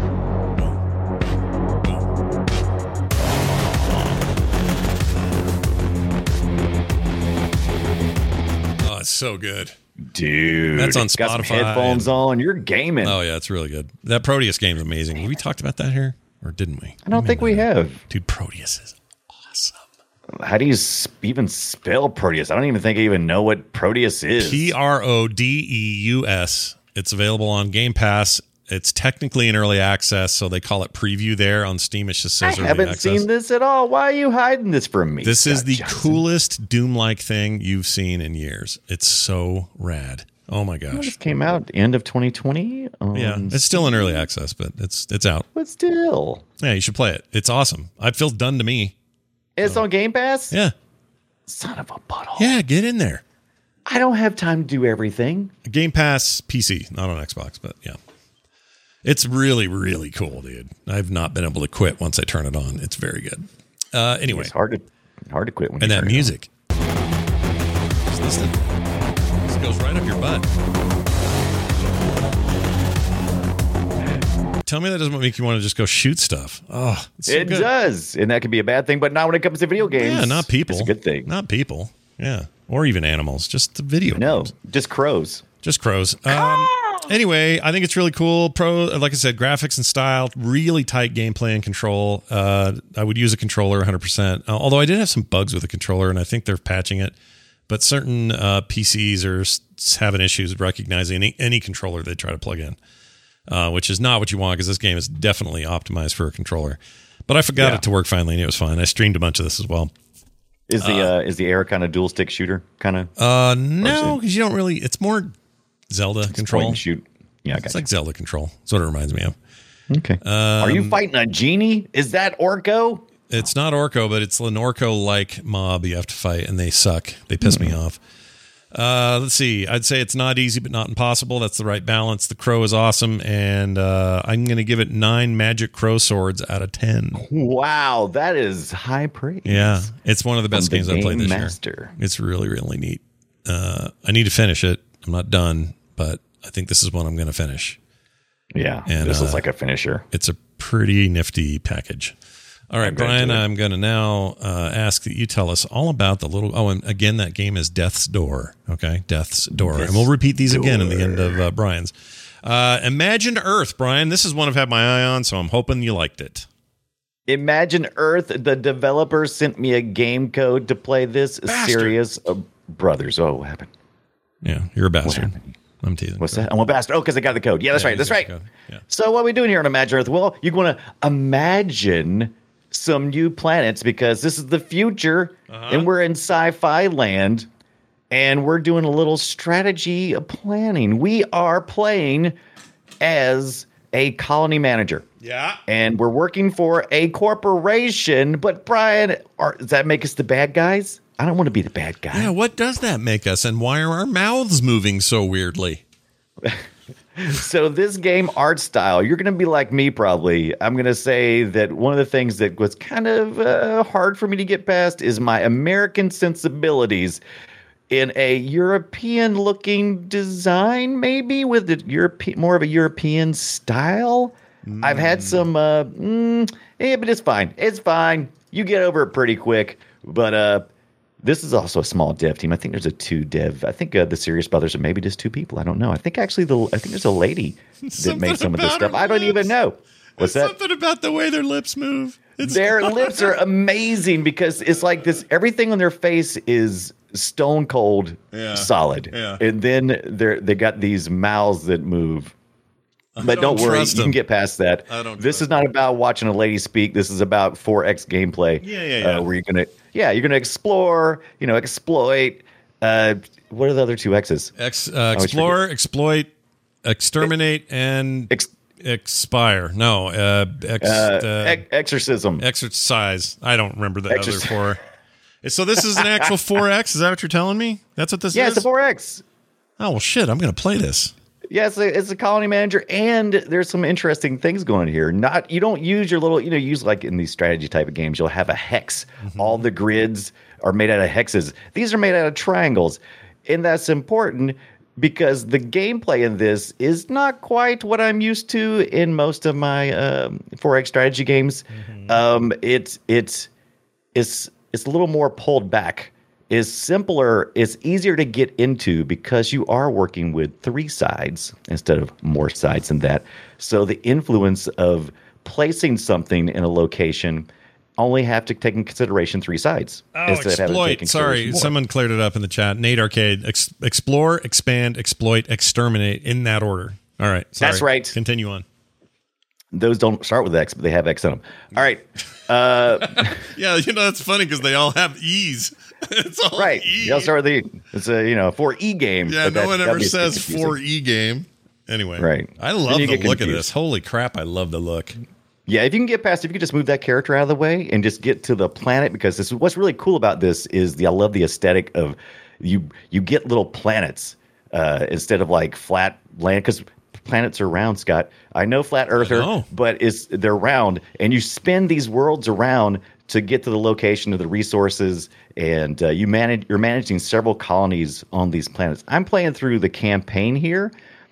Boom. Boom. Oh, it's so good. Dude, That's on got some Spotify headphones and- on. You're gaming. Oh yeah, it's really good. That Proteus game is amazing. Have we talked about that here, or didn't we? I don't think we have. Dude, Proteus is awesome. How do you sp- even spell Proteus? I don't even think I even know what Proteus is. P R O D E U S. It's available on Game Pass. It's technically in early access, so they call it preview there. On Steam, it just says I early haven't access. seen this at all. Why are you hiding this from me? This is Scott the Johnson? coolest Doom-like thing you've seen in years. It's so rad. Oh my gosh. This came out end of twenty twenty. Um, Yeah, it's still in early access, but it's it's out. But still, Yeah, you should play it. It's awesome. It feels done to me. it's on Game Pass. Yeah. Son of a butthole. Yeah, get in there. I don't have time to do everything. Game Pass P C, not on Xbox, but yeah. It's really, really cool, dude. I've not been able to quit once I turn it on. It's very good. Uh, anyway. It's hard to hard to quit when And you that turn it music. Just listen. This goes right up your butt. Tell me that doesn't make you want to just go shoot stuff. Oh, it's so it good. does, and that can be a bad thing, but not when it comes to video games. Yeah, not people. It's a good thing. Not people. Yeah. Or even animals. Just the video No, games. just crows. Just crows. Um, anyway, I think it's really cool. Pro, like I said, graphics and style, really tight gameplay and control. Uh, I would use a controller one hundred percent. Uh, although I did have some bugs with the controller, and I think they're patching it. But certain uh, P Cs are s- having issues recognizing any, any controller they try to plug in, uh, which is not what you want because this game is definitely optimized for a controller. But I forgot Yeah. it to work finally, and it was fine. I streamed a bunch of this as well. Is the uh, is the Air kind of dual stick shooter kind of? Uh, no, because you don't really. It's more Zelda Point control. and shoot. Yeah, I got It's like Zelda control. That's what it reminds me of. you. Okay. Are you fighting a genie? Is that Orko? It's not Orko, but it's an Orko-like mob you have to fight, and they suck. They piss me off. Uh, let's see. I'd say it's not easy, but not impossible. That's the right balance. The crow is awesome, and uh, I'm going to give it nine magic crow swords out of ten. Wow, that is high praise. Yeah, it's one of the best From the games I've played Game this Master. year. It's really, really neat. Uh, I need to finish it. I'm not done, but I think this is what I'm going to finish. Yeah, And, this uh, is like a finisher. It's a pretty nifty package. All right, I'm gonna Brian, do it. I'm going to now uh, ask that you tell us all about the little. Oh, and again, that game is Death's Door. Okay, Death's Door. Death's and we'll repeat these again in the Door. end of uh, Brian's. Uh, Imagined Earth, Brian. This is one I've had my eye on, so I'm hoping you liked it. Imagine Earth. The developer sent me a game code to play this Bastard. series of brothers. Oh, what happened? Yeah, you're a bastard. happened? I'm teasing. What's that? I'm a bastard. Oh, because I got the code. Yeah, that's Yeah, right. That's you right. got the code. Yeah. So what are we doing here on Imagine Earth? Well, you're going to imagine some new planets because this is the future, Uh-huh. and we're in sci-fi land, and we're doing a little strategy planning. We are playing as a colony manager. Yeah. And we're working for a corporation. But Brian, are, does that make us the bad guys? I don't want to be the bad guy. Yeah, what does that make us, and why are our mouths moving so weirdly? So this game art style, you're going to be like me probably. I'm going to say that one of the things that was kind of uh, hard for me to get past is my American sensibilities in a European looking design, maybe with the Europe, more of a European style. Mm. I've had some, uh, mm, yeah, but it's fine. It's fine. You get over it pretty quick. But uh, this is also a small dev team. I think there's a two dev. I think uh, the Serious Brothers are maybe just two people. I don't know. I think actually the I think there's a lady that Something made some of this about stuff. her I don't lips. even know. What's There's that? Something about the way their lips move. It's Their lips are amazing because it's like this. Everything on their face is stone cold, Yeah. solid, Yeah. and then they're they got these mouths that move. But don't don't, worry, trust you can them. get past that. I don't This trust is not about watching a lady speak. This is about four X gameplay. Yeah, yeah, yeah. Uh, where you're gonna, yeah, you're gonna explore, you know, exploit. Uh, what are the other two X's? Ex, uh, always explore, exploit, exterminate, and Ex- expire. No, uh, ex, Uh, uh, ex- exorcism. exercise. I don't remember the Exercise. other four. So this is an actual four X? Is that what you're telling me? That's what this Yeah, is? it's a four X. Oh, well, shit. I'm going to play this. Yeah, it's a, it's a colony manager, and there's some interesting things going on here. Not you don't use your little, you know, use like in these strategy type of games, you'll have a hex. Mm-hmm. All the grids are made out of hexes. These are made out of triangles, and that's important because the gameplay in this is not quite what I'm used to in most of my um, four X strategy games. Mm-hmm. Um, it's it's it's it's a little more pulled back is simpler. It's easier to get into because you are working with three sides instead of more sides than that. So the influence of placing something in a location only have to take in consideration three sides. Oh, exploit. Sorry, someone cleared it up in the chat. Nate Arcade. Ex- explore, expand, exploit, exterminate in that order. All right. Sorry. That's right. Continue on. Those don't start with X, but they have X in them. All right. Uh, yeah, you know, that's funny because they all have E's. It's all right. E. They all start with E. It's a, you know, four E game. Yeah, no one ever says four E game. Anyway. Right. I love the look confused. of this. Holy crap, I love the look. Yeah, if you can get past, if you can just move that character out of the way and just get to the planet, because this is what's really cool about this is the I love the aesthetic of you. You get little planets uh, instead of like flat land, because planets are round. Scott, I know flat earther, know. but it's they're round, and you spin these worlds around to get to the location of the resources, and uh, you manage. You're managing several colonies on these planets. I'm playing through the campaign here.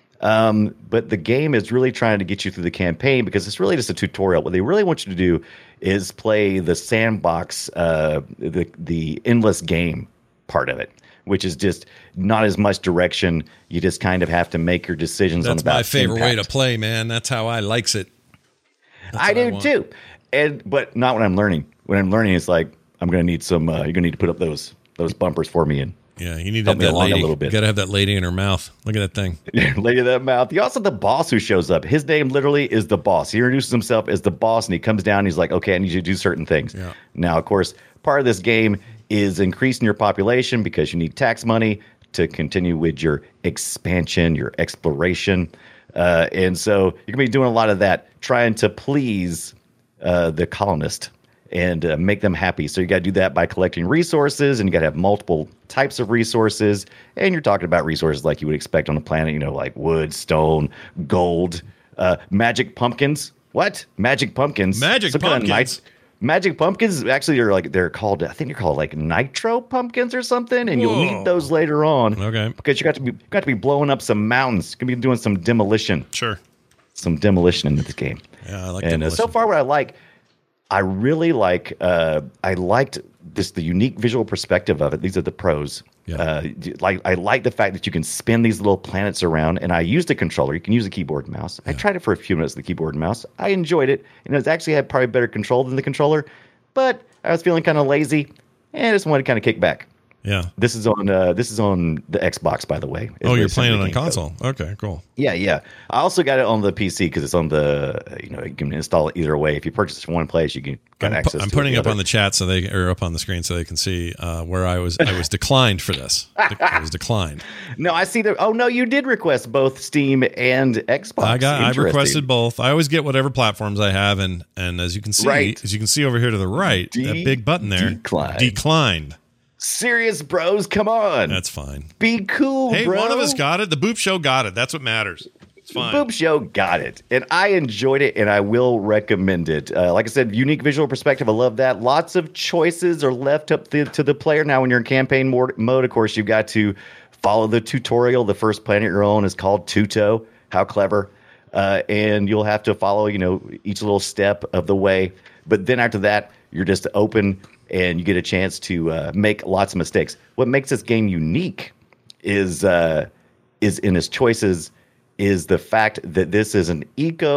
Um, but the game is really trying to get you through the campaign because it's really just a tutorial. What they really want you to do is play the sandbox, uh, the the endless game part of it, which is just not as much direction. You just kind of have to make your decisions That's on about my favorite impact. way to play, man. That's how I likes it. That's I do I too. And but not when I'm learning. When I'm learning, it's like I'm going to need some. Uh, you're going to need to put up those those bumpers for me and. Yeah, you need to have that lady. A little bit. You got to have that lady in her mouth. Look at that thing. Lady in that mouth. You also have the boss who shows up. His name literally is the boss. He introduces himself as the boss, and he comes down. And he's like, "Okay, I need you to do certain things." Yeah. Now, of course, part of this game is increasing your population because you need tax money to continue with your expansion, your exploration, uh, and so you're gonna be doing a lot of that, trying to please uh, the colonist. And uh, make them happy. So you got to do that by collecting resources, and you got to have multiple types of resources. And you're talking about resources like you would expect on a planet, you know, like wood, stone, gold, uh, magic pumpkins. What? Magic pumpkins? Magic Some pumpkins. Kind of nit- magic pumpkins actually are like they're called. I think they're called like nitro pumpkins or something. And Whoa. You'll need those later on. Okay. Because you got to be you got to be blowing up some mountains. You're gonna be doing some demolition. Sure. Some demolition in this game. Yeah, I like. And uh, so far, what I like. I really like. Uh, I liked this the unique visual perspective of it. These are the pros. Yeah. Uh, like I like the fact that you can spin these little planets around. And I used a controller. You can use a keyboard and mouse. Yeah. I tried it for a few minutes with the keyboard and mouse. I enjoyed it, and it's actually had probably better control than the controller. But I was feeling kind of lazy, and I just wanted to kind of kick back. Yeah. This is on. Uh, this is on the Xbox, by the way. It's oh, you're playing it on console. Code. Okay, cool. Yeah, yeah. I also got it on the P C because it's on the. You know, you can install it either way. If you purchase one place, you can get I'm access. Pu- I'm to putting it up on the chat so they or up on the screen so they can see uh, where I was. I was declined for this. I was declined. No, I see that. Oh no, you did request both Steam and Xbox. I got. I requested both. I always get whatever platforms I have, and and as you can see, right. as you can see over here to the right, De- that big button there, declined. declined. Serious bros, come on. That's fine. Be cool, hey, bro. One of us got it. The Boop Show got it. That's what matters. It's fine. The Boop Show got it. And I enjoyed it, and I will recommend it. Uh, like I said, unique visual perspective. I love that. Lots of choices are left up to, to the player. Now, when you're in campaign mode, of course, you've got to follow the tutorial. The first planet you're on is called Tuto. How clever. Uh, and you'll have to follow, you know, each little step of the way. But then after that, you're just open and you get a chance to uh, make lots of mistakes. What makes this game unique is uh, is in its choices is the fact that this is an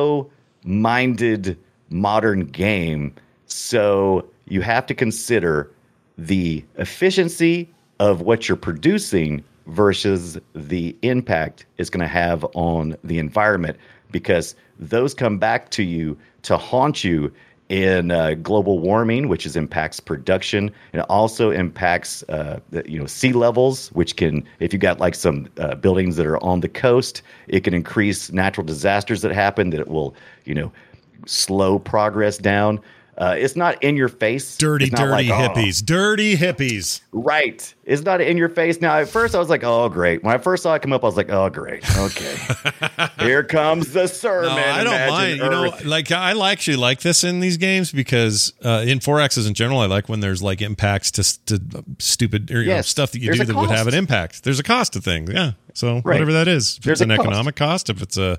eco-minded modern game. So you have to consider the efficiency of what you're producing versus the impact it's going to have on the environment, because those come back to you to haunt you in uh, global warming, which is impacts production, and it also impacts uh, the, you know sea levels, which can, if you got like some uh, buildings that are on the coast, it can increase natural disasters that happen. That it will you know slow progress down. Uh, it's not in your face. Dirty, it's not dirty like, hippies. Oh. Dirty hippies. Right. It's not in your face. Now, at first, I was like, oh, great. When I first saw it come up, I was like, oh, great. Okay. Here comes the sermon. No, I don't Imagine mind. You Earth. know, like I actually like this in these games because uh, in four X's in general, I like when there's like impacts to, to stupid or, you Yes. know, stuff that you There's do a that would have cost. an impact. There's a cost to things. Yeah. So Right. whatever that is, if There's it's an a cost. economic cost, if it's a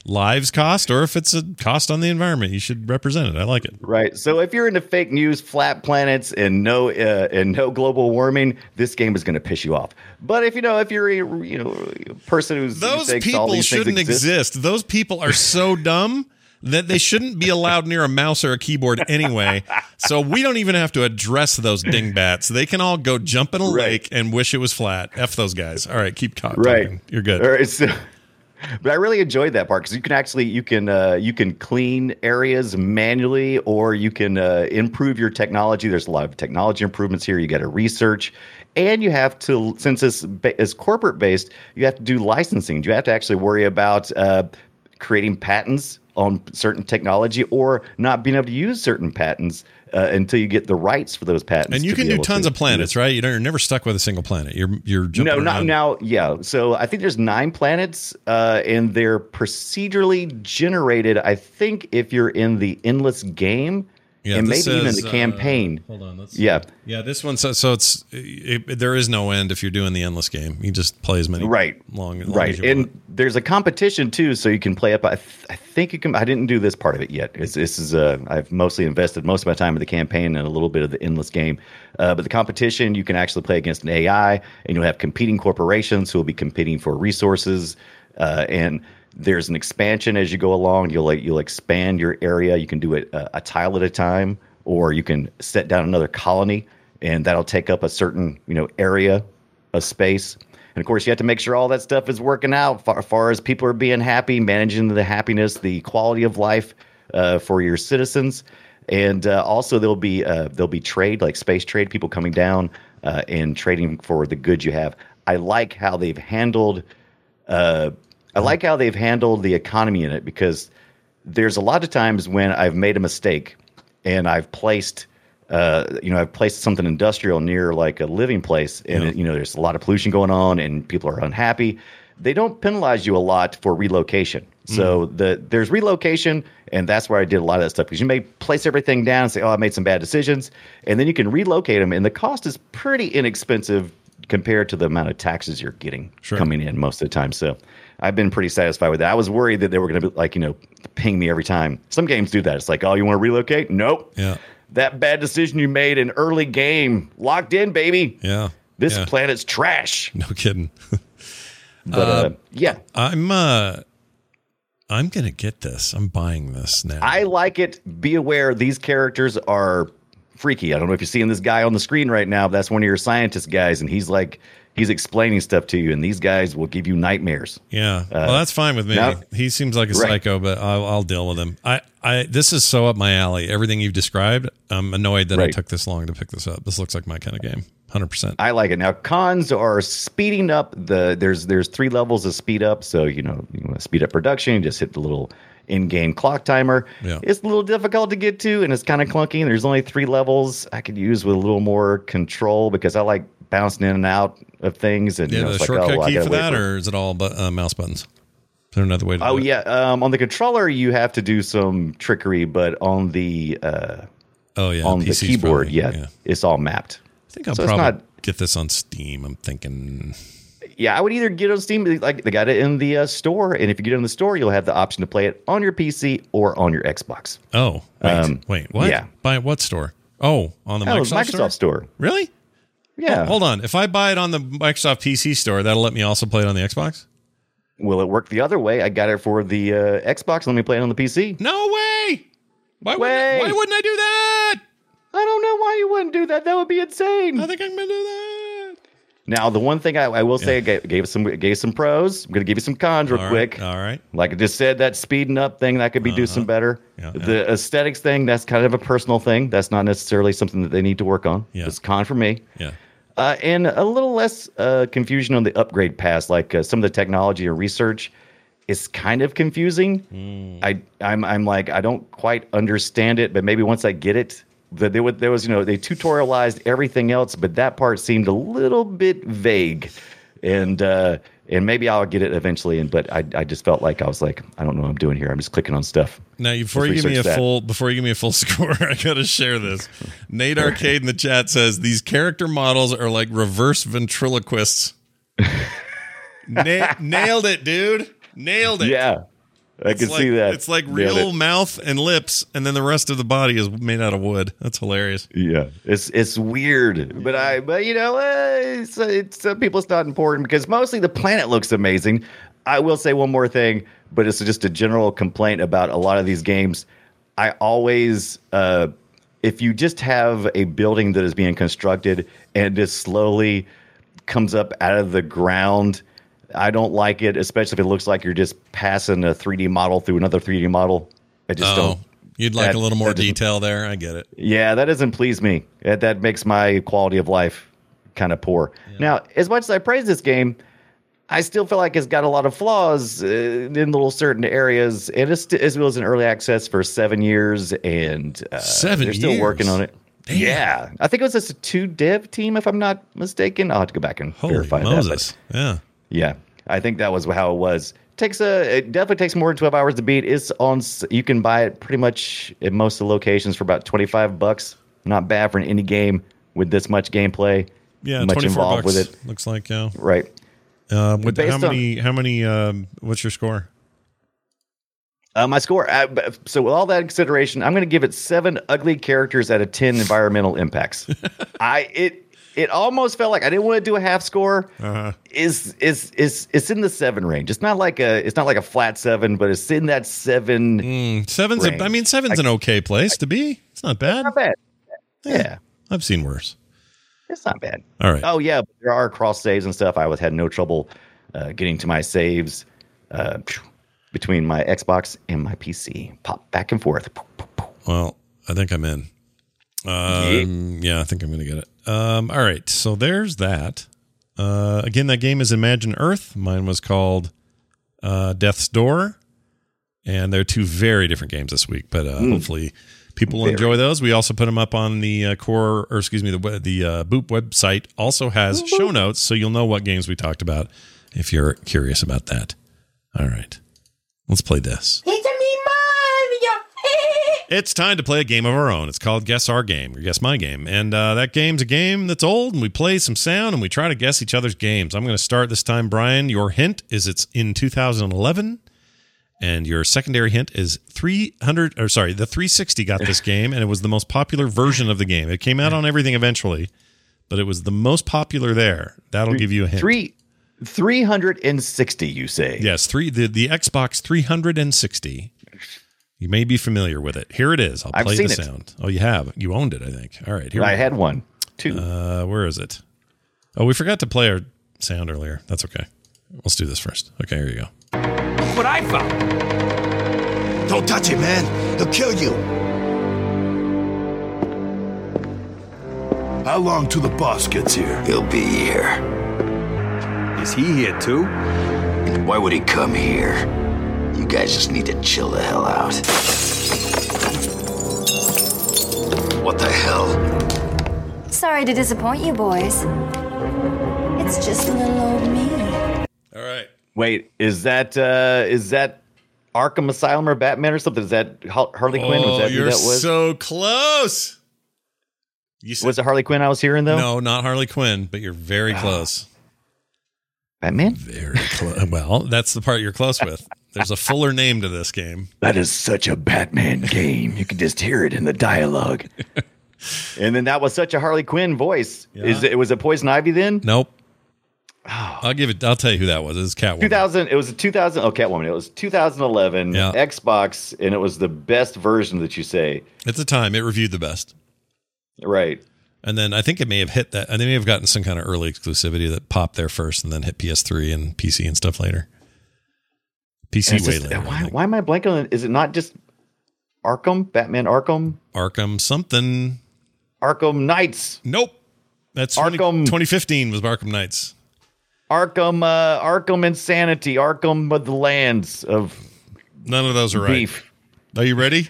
lives cost or if it's a cost on the environment. You should represent it. I like it. Right. So if you're into fake news, flat planets, and no uh, and no global warming, this game is going to piss you off. But if you know if you're a you know a person who's those who thinks people all these shouldn't things exist. exist, Those people are so dumb that they shouldn't be allowed near a mouse or a keyboard anyway. So we don't even have to address those dingbats. They can all go jump in a Right. lake and wish it was flat. F those guys. All right, keep talking. Right. You're good. All right, so, but I really enjoyed that part because you can actually you can uh, you can clean areas manually, or you can uh, improve your technology. There's a lot of technology improvements here. You got to research, and you have to, since it's is corporate based, you have to do licensing. You have to actually worry about uh, creating patents on certain technology or not being able to use certain patents uh, until you get the rights for those patents. And you to can be do able tons to of planets, right? You don't, you're never stuck with a single planet. You're you're jumping No, not around. now. Yeah. So I think there's nine planets, uh, and they're procedurally generated. I think if you're in the endless game, Yeah, and maybe this even in says, the uh, campaign. hold on, let's Yeah. Yeah, this one says so. It's it, there is no end if you're doing the endless game. You just play as many Right. long, long Right. as you And want. there's a competition too, so you can play up. I, th- I think you can. I didn't do this part of it yet. It's, this is. Uh, I've mostly invested most of my time in the campaign and a little bit of the endless game. Uh, but the competition, you can actually play against an A I, and you'll have competing corporations who will be competing for resources. Uh, and there's an expansion as you go along. You'll like you'll expand your area. You can do it uh, a tile at a time, or you can set down another colony, and that'll take up a certain you know area of space. And of course, you have to make sure all that stuff is working out far, far as people are being happy, managing the happiness, the quality of life uh, for your citizens. And uh, also there'll be uh, there'll be trade, like space trade, people coming down uh, and trading for the goods you have. I like how they've handled uh, I like how they've handled the economy in it, because there's a lot of times when I've made a mistake and I've placed Uh, you know, I've placed something industrial near like a living place, and Yeah. it, you know, there's a lot of pollution going on, and people are unhappy. They don't penalize you a lot for relocation. So the there's relocation, and that's where I did a lot of that stuff, because you may place everything down and say, "Oh, I made some bad decisions," and then you can relocate them, and the cost is pretty inexpensive compared to the amount of taxes you're getting Sure. coming in most of the time. So I've been pretty satisfied with that. I was worried that they were going to be like, you know, ping me every time. Some games do that. It's like, "Oh, you want to relocate?" Nope. Yeah. That bad decision you made in early game, locked in, baby. Yeah. This yeah. planet's trash. No kidding. But uh, yeah, I'm uh I'm gonna get this. I'm buying this now. I like it. Be aware, these characters are freaky. I don't know if you're seeing this guy on the screen right now. But that's one of your scientist guys, and he's like, he's explaining stuff to you, and these guys will give you nightmares. Yeah, well, that's fine with me. now- he seems like a Right. psycho, but I'll, I'll deal with him. I, I, this is so up my alley. Everything you've described, I'm annoyed that I Right. took this long to pick this up. This looks like my kind of game, one hundred percent. I like it. Now, cons are speeding up the. There's there's three levels of speed up. So you know you want to speed up production, you just hit the little in-game clock timer. Yeah. It's a little difficult to get to, and it's kind of clunky. And there's only three levels I could use with a little more control, because I like bouncing in and out of things. And Yeah, you know, the it's like, shortcut oh, well, I key gotta for wait that, or is it all but, uh, mouse buttons? Is there another way to Oh do it? yeah, um, on the controller you have to do some trickery, but on the uh, Oh, yeah. on the P C's keyboard, probably, yeah, it's all mapped. I think I'll So it's probably not- get this on Steam. I'm thinking. Yeah, I would either get it on Steam, like they got it in the uh, store, and if you get it in the store, you'll have the option to play it on your P C or on your Xbox. Oh, wait. Um, wait, what? yeah. By what store? Oh, on the Oh, Microsoft, Microsoft store. Really? Yeah. Oh, hold on. If I buy it on the Microsoft P C store, that'll let me also play it on the Xbox? Will it work the other way? I got it for the uh, Xbox. Let me play it on the P C. No way. Why, Wouldn't, Way. I, why wouldn't I do that? I don't know why you wouldn't do that. That would be insane. I think I'm going to do that. Now, the one thing I, I will say, I gave, gave some gave some pros. I'm going to give you some cons real All quick. right. All right. Like I just said, that speeding up thing, that could be do some better. Yeah, the aesthetics thing, that's kind of a personal thing. That's not necessarily something that they need to work on. Yeah. It's a con for me. Yeah. Uh, and a little less uh, confusion on the upgrade pass, like uh, some of the technology or research is kind of confusing. Mm. I I'm I'm like I don't quite understand it, but maybe once I get it, the, there was there was you know they tutorialized everything else, but that part seemed a little bit vague, and uh, and maybe I'll get it eventually. And but I I just felt like I was like I don't know what I'm doing here. I'm just clicking on stuff. Now, before Let's you give me a research that. full before you give me a full score, I gotta share this. Nate Arcade in the chat says these character models are like reverse ventriloquists. Na- nailed it, dude. Nailed it. Yeah. I It's can like, see that. It's like Nailed real it. mouth and lips, and then the rest of the body is made out of wood. That's hilarious. Yeah, it's it's weird, but I but you know uh, it's, it's some people it's not important because mostly the planet looks amazing. I will say one more thing, but it's just a general complaint about a lot of these games. I always uh, if you just have a building that is being constructed and it just slowly comes up out of the ground, I don't like it, especially if it looks like you're just passing a three D model through another three D model. I just Oh, don't. you'd like that- a little more that doesn't- detail there. I get it. Yeah, that doesn't please me. That, that makes my quality of life kind of poor. Now, as much as I praise this game, I still feel like it's got a lot of flaws uh, in little certain areas. And it's, it was in early access for seven years, and uh, Seven they're still years? working on it. Damn. Yeah, I think it was just a two dev team, if I'm not mistaken. I'll have to go back and Holy verify Moses. that. Yeah. But yeah, I think that was how it was. Takes a it definitely takes more than twelve hours to beat. It's on. s- You can buy it pretty much at most of the locations for about twenty-five bucks. Not bad for an indie game with this much gameplay. Yeah, much twenty-four involved bucks. with it. Looks like, yeah. Right. Uh, with, Based how on- many, how many, um, what's your score? Uh, my score. Uh, b- so with all that in consideration, I'm going to give it seven ugly characters out of ten environmental impacts. I it it almost felt like I didn't want to do a half score. Uh-huh. Is is is it's in the seven range. It's not like a it's not like a flat seven, but it's in that seven. Mm, seven's, a, range. I mean, seven's an okay place to be. It's not bad. Not bad. Yeah, I've seen worse. it's not bad. All right. Oh yeah, but there are cross saves and stuff. I was had no trouble uh, getting to my saves uh, between my Xbox and my P C. Pop back and forth. Well, I think I'm in. Um, yeah, I think I'm going to get it. Um, all right. So there's that. Uh, again, that game is Imagine Earth. Mine was called uh, Death's Door. And they're two very different games this week, but uh, hopefully people will Very. enjoy those. We also put them up on the uh, core, or excuse me, the we- the uh, Boop website also has show notes, so you'll know what games we talked about if you're curious about that. All right. Let's play this. It's a me, Mario! It's time to play a game of our own. It's called Guess Our Game, or Guess My Game. And uh, that game's a game that's old, and we play some sound, and we try to guess each other's games. I'm going to start this time, Brian. Your hint is it's in two thousand eleven, and your secondary hint is three hundred, or sorry, the three sixty got this game, and it was the most popular version of the game. It came out on everything eventually, but it was the most popular there. That'll give you a hint. Three, three hundred and sixty. You say? Yes, three the, the Xbox three sixty. You may be familiar with it. Here it is. I'll I've play seen the it. sound. Oh, you have. You owned it, I think. All right. Here I we go. had one, two. Uh, where is it? Oh, we forgot to play our sound earlier. That's okay. Let's do this first. Okay, here you go. Look what I found! Don't touch it, man. He'll kill you. How long till the boss gets here? He'll be here. Is he here too? And why would he come here? You guys just need to chill the hell out. What the hell? Sorry to disappoint you, boys. It's just a little old me. All right. Wait, is that uh, is that Arkham Asylum or Batman or something? Is that Har- Harley Quinn? Was Oh, that who you're that was? so close. You said, was it Harley Quinn I was hearing though? no, not Harley Quinn, but you're very close. Batman. Very close. Well, that's the part you're close with. There's a fuller name to this game. That is such a Batman game. You can just hear it in the dialogue. And then that was such a Harley Quinn voice. Yeah. Is it was it Poison Ivy then? Nope. I'll give it. I'll tell you who that was. It was Catwoman. two thousand. It was a two thousand. Oh, Catwoman. It was two thousand eleven Yeah. Xbox, and it was the best version that you say. At the time, it reviewed the best. Right. And then I think it may have hit that. And they may have gotten some kind of early exclusivity that popped there first and then hit P S three and P C and stuff later. P C And way it's just- later. I why, think. why am I blanking on it? Is it not just Arkham? Batman Arkham? Arkham something. Arkham Knights. Nope. That's Arkham- twenty, twenty fifteen was Arkham Knights. Arkham uh, Arkham Insanity. Arkham of the Lands of None of those are right. Beef. Are you ready?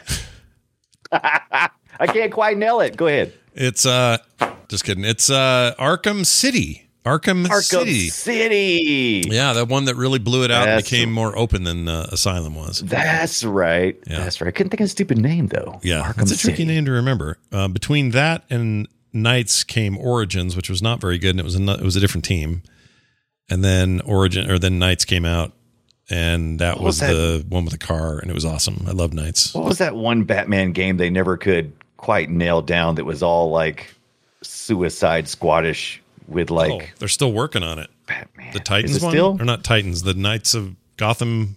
I can't quite nail it. Go ahead. It's uh just kidding. It's uh Arkham City. Arkham, Arkham City. City. Yeah, that one that really blew it out and That's- became more open than uh, Asylum was. That's right. Yeah. That's right. I couldn't think of a stupid name though. Yeah, Arkham it's a tricky City. name to remember. Uh, between that and Knights came Origins, which was not very good, and it was a, it was a different team. And then Origin or then Knights came out, and that What was, was that? the one with the car, and it was awesome. I love Knights. What was that one Batman game they never could quite nail down that was all like Suicide Squadish with like. Oh, they're still working on it. Batman. The Titans Is it one? still? Or not Titans, the Knights of Gotham.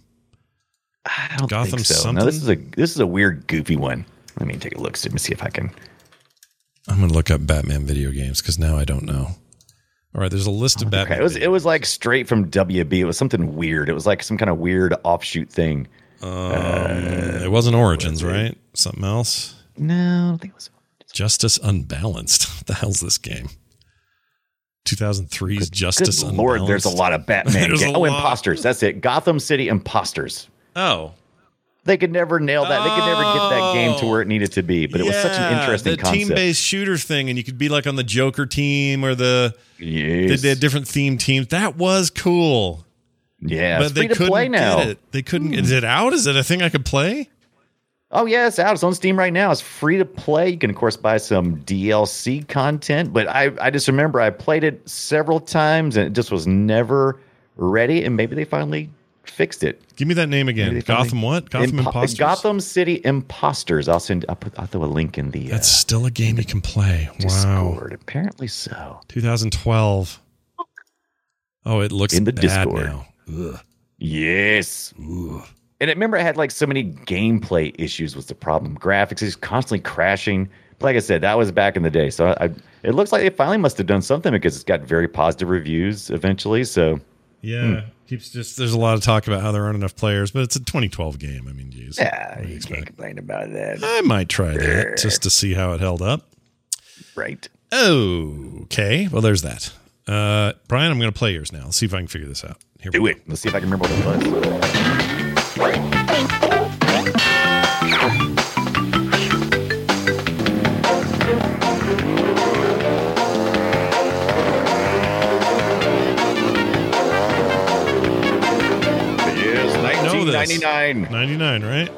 I don't Gotham think so. something? No, this is a this is a weird, goofy one. Let me take a look. Let me see if I can. I'm going to look up Batman video games because now I don't know. All right, there's a list of Batman. Okay, it was it was like straight from W B. It was something weird. It was like some kind of weird offshoot thing. Um, it wasn't Origins, was it? right? Something else? No, I don't think it was. Justice Unbalanced. What the hell's this game? two thousand three's Justice Good Unbalanced. Lord, there's a lot of Batman. There's ga- a oh, lot. Imposters. That's it. Gotham City Imposters. Oh. They could never nail that. They could never get that game to Oh. where it needed to be. But it was such an Yeah, interesting the concept. team-based shooter thing, and you could be like on the Joker team or the Yes. they did different theme teams. That was cool. Yeah, but it's they free to couldn't play now. get it. They couldn't. Is it out? Is it a thing I could play? Oh yeah, it's out. It's on Steam right now. It's free to play. You can of course buy some D L C content, but I I just remember I played it several times and it just was never ready. And maybe they finally fixed it. Give me that name again. Maybe they finally- Gotham what? Gotham Impo- Imposters? Gotham City Imposters. I'll send. I'll put. I'll throw a link in the. That's uh, still a game you can play. Wow. Discord. Apparently so. twenty twelve. Oh, it looks In the bad Discord. now. Ugh. Yes. Ugh. And I remember I had like so many gameplay issues was the problem. Graphics is constantly crashing. But like I said, that was back in the day. So I, I, it looks like they finally must have done something because it's got very positive reviews eventually. So Yeah, keeps just. There's a lot of talk about how there aren't enough players, but it's a twenty twelve game. I mean, geez. yeah, What do you you expect? can't complain about that. I might try that just to see how it held up. Right. Okay, well, there's that. Uh, Brian, I'm going to play yours now. Let's see if I can figure this out. Here we Do go. it. Let's see if I can remember what it was. Yes, I know nineteen this. ninety-nine. ninety-nine, right?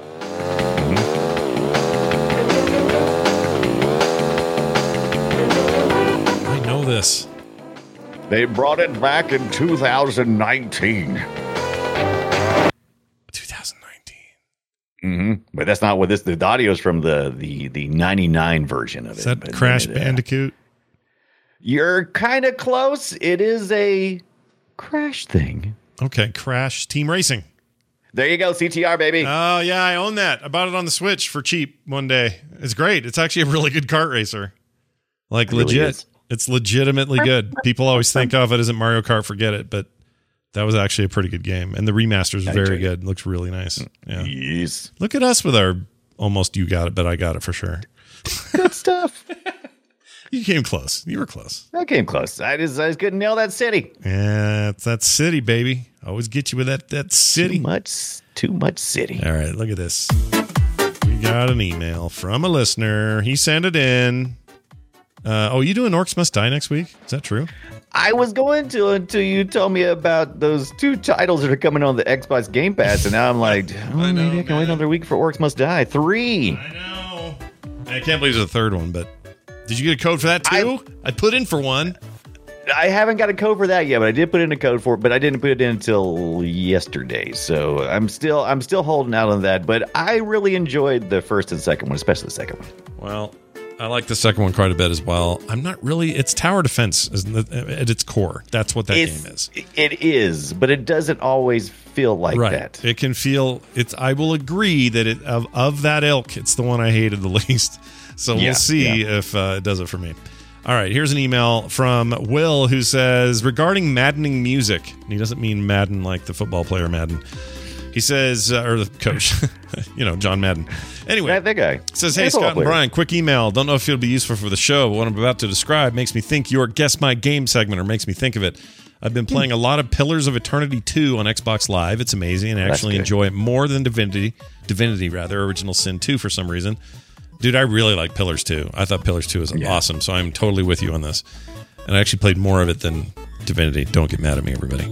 I know this. They brought it back in two thousand nineteen. twenty nineteen. Mm-hmm. But that's not what this. The audio is from the the the ninety-nine version of Is it. that But Crash then it, uh, Bandicoot? You're kind of close. It is a Crash thing. Okay, Crash Team Racing. There you go, C T R baby. Oh, yeah, I own that. I bought it on the Switch for cheap one day. It's great. It's actually a really good kart racer. Like, It really legit. is. It's legitimately good. People always think, oh, if it isn't Mario Kart, forget it. But that was actually a pretty good game. And the remaster is I very enjoyed good. Looks really nice. Yeah. Yes, Look at us with our almost you got it, but I got it for sure. good stuff. You came close. You were close. I came close. I just I just couldn't nail that city. Yeah, it's that city, baby. Always get you with that, that city. Too much, too much city. All right, look at this. We got an email from a listener. He sent it in. Uh, oh, you doing Orcs Must Die next week? Is that true? I was going to until you told me about those two titles that are coming on the Xbox Game Pass, and now I'm like, oh, I know, maybe I can man. wait another week for Orcs Must Die. Three. I know. I can't believe there's a third one, but did you get a code for that too? I, I put in for one. I haven't got a code for that yet, but I did put in a code for it, but I didn't put it in until yesterday. So I'm still I'm still holding out on that. But I really enjoyed the first and second one, especially the second one. Well, I like the second one quite a bit as well. I'm not really. It's tower defense isn't it, at its core. That's what that It's- game is. It is, but it doesn't always feel like Right. that. It can feel. It's. I will agree that it of of that ilk, it's the one I hated the least. So Yeah, we'll see yeah. if uh, it does it for me. All right, here's an email from Will who says, regarding maddening music, and he doesn't mean Madden like the football player Madden. He says, uh, or the coach, you know, John Madden. Anyway, That, that guy says, Hey, hey, football Scott and player. Brian, quick email. Don't know if it'll be useful for the show, but what I'm about to describe makes me think your Guess My Game segment, or makes me think of it. I've been playing a lot of Pillars of Eternity two on Xbox Live. It's amazing, and I That's actually good. enjoy it more than Divinity, Divinity rather, Original Sin two for some reason. Dude, I really like Pillars two. I thought Pillars two was Yeah. awesome, so I'm totally with you on this. And I actually played more of it than Divinity. Don't get mad at me, everybody.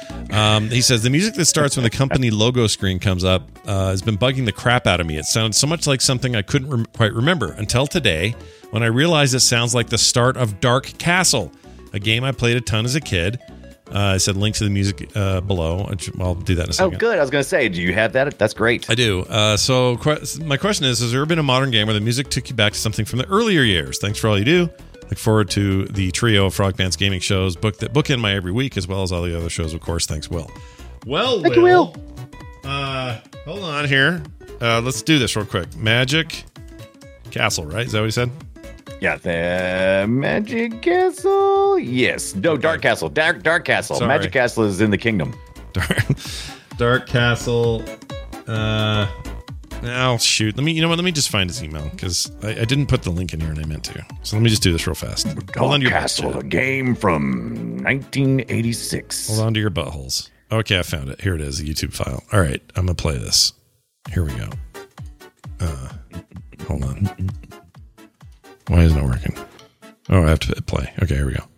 Um, he says, the music that starts when the company logo screen comes up uh, has been bugging the crap out of me. It sounds so much like something I couldn't rem- quite remember until today when I realized it sounds like the start of Dark Castle, a game I played a ton as a kid. Uh, I said link to the music uh, below. I'll do that in a Oh, second. good. I was going to say, do you have that? That's great. I do. Uh, so que- my question is, has there ever been a modern game where the music took you back to something from the earlier years? Thanks for all you do. Look forward to the trio of Frog Pants gaming shows. Book that book in my every week, as well as all the other shows, of course. Thanks, Will. Well, Thank Will. you, Will. Uh, hold on here. Uh, let's do this real quick. Magic Castle, right? Is that what he said? Yeah, the Magic Castle. Yes. No, Dark Castle. Dark Dark Castle. Sorry. Magic Castle is in the kingdom. Dark, Dark Castle. Uh, now, shoot. Let me. You know what? Let me just find his email because I, I didn't put the link in here and I meant to. So let me just do this real fast. Hold on Dark to your Castle, butts, a game from nineteen eighty-six. Hold on to your buttholes. Okay, I found it. Here it is, a YouTube file. All right, I'm gonna play this. Here we go. Uh, hold on. Why isn't it working? Oh, I have to hit play. Okay, here we go.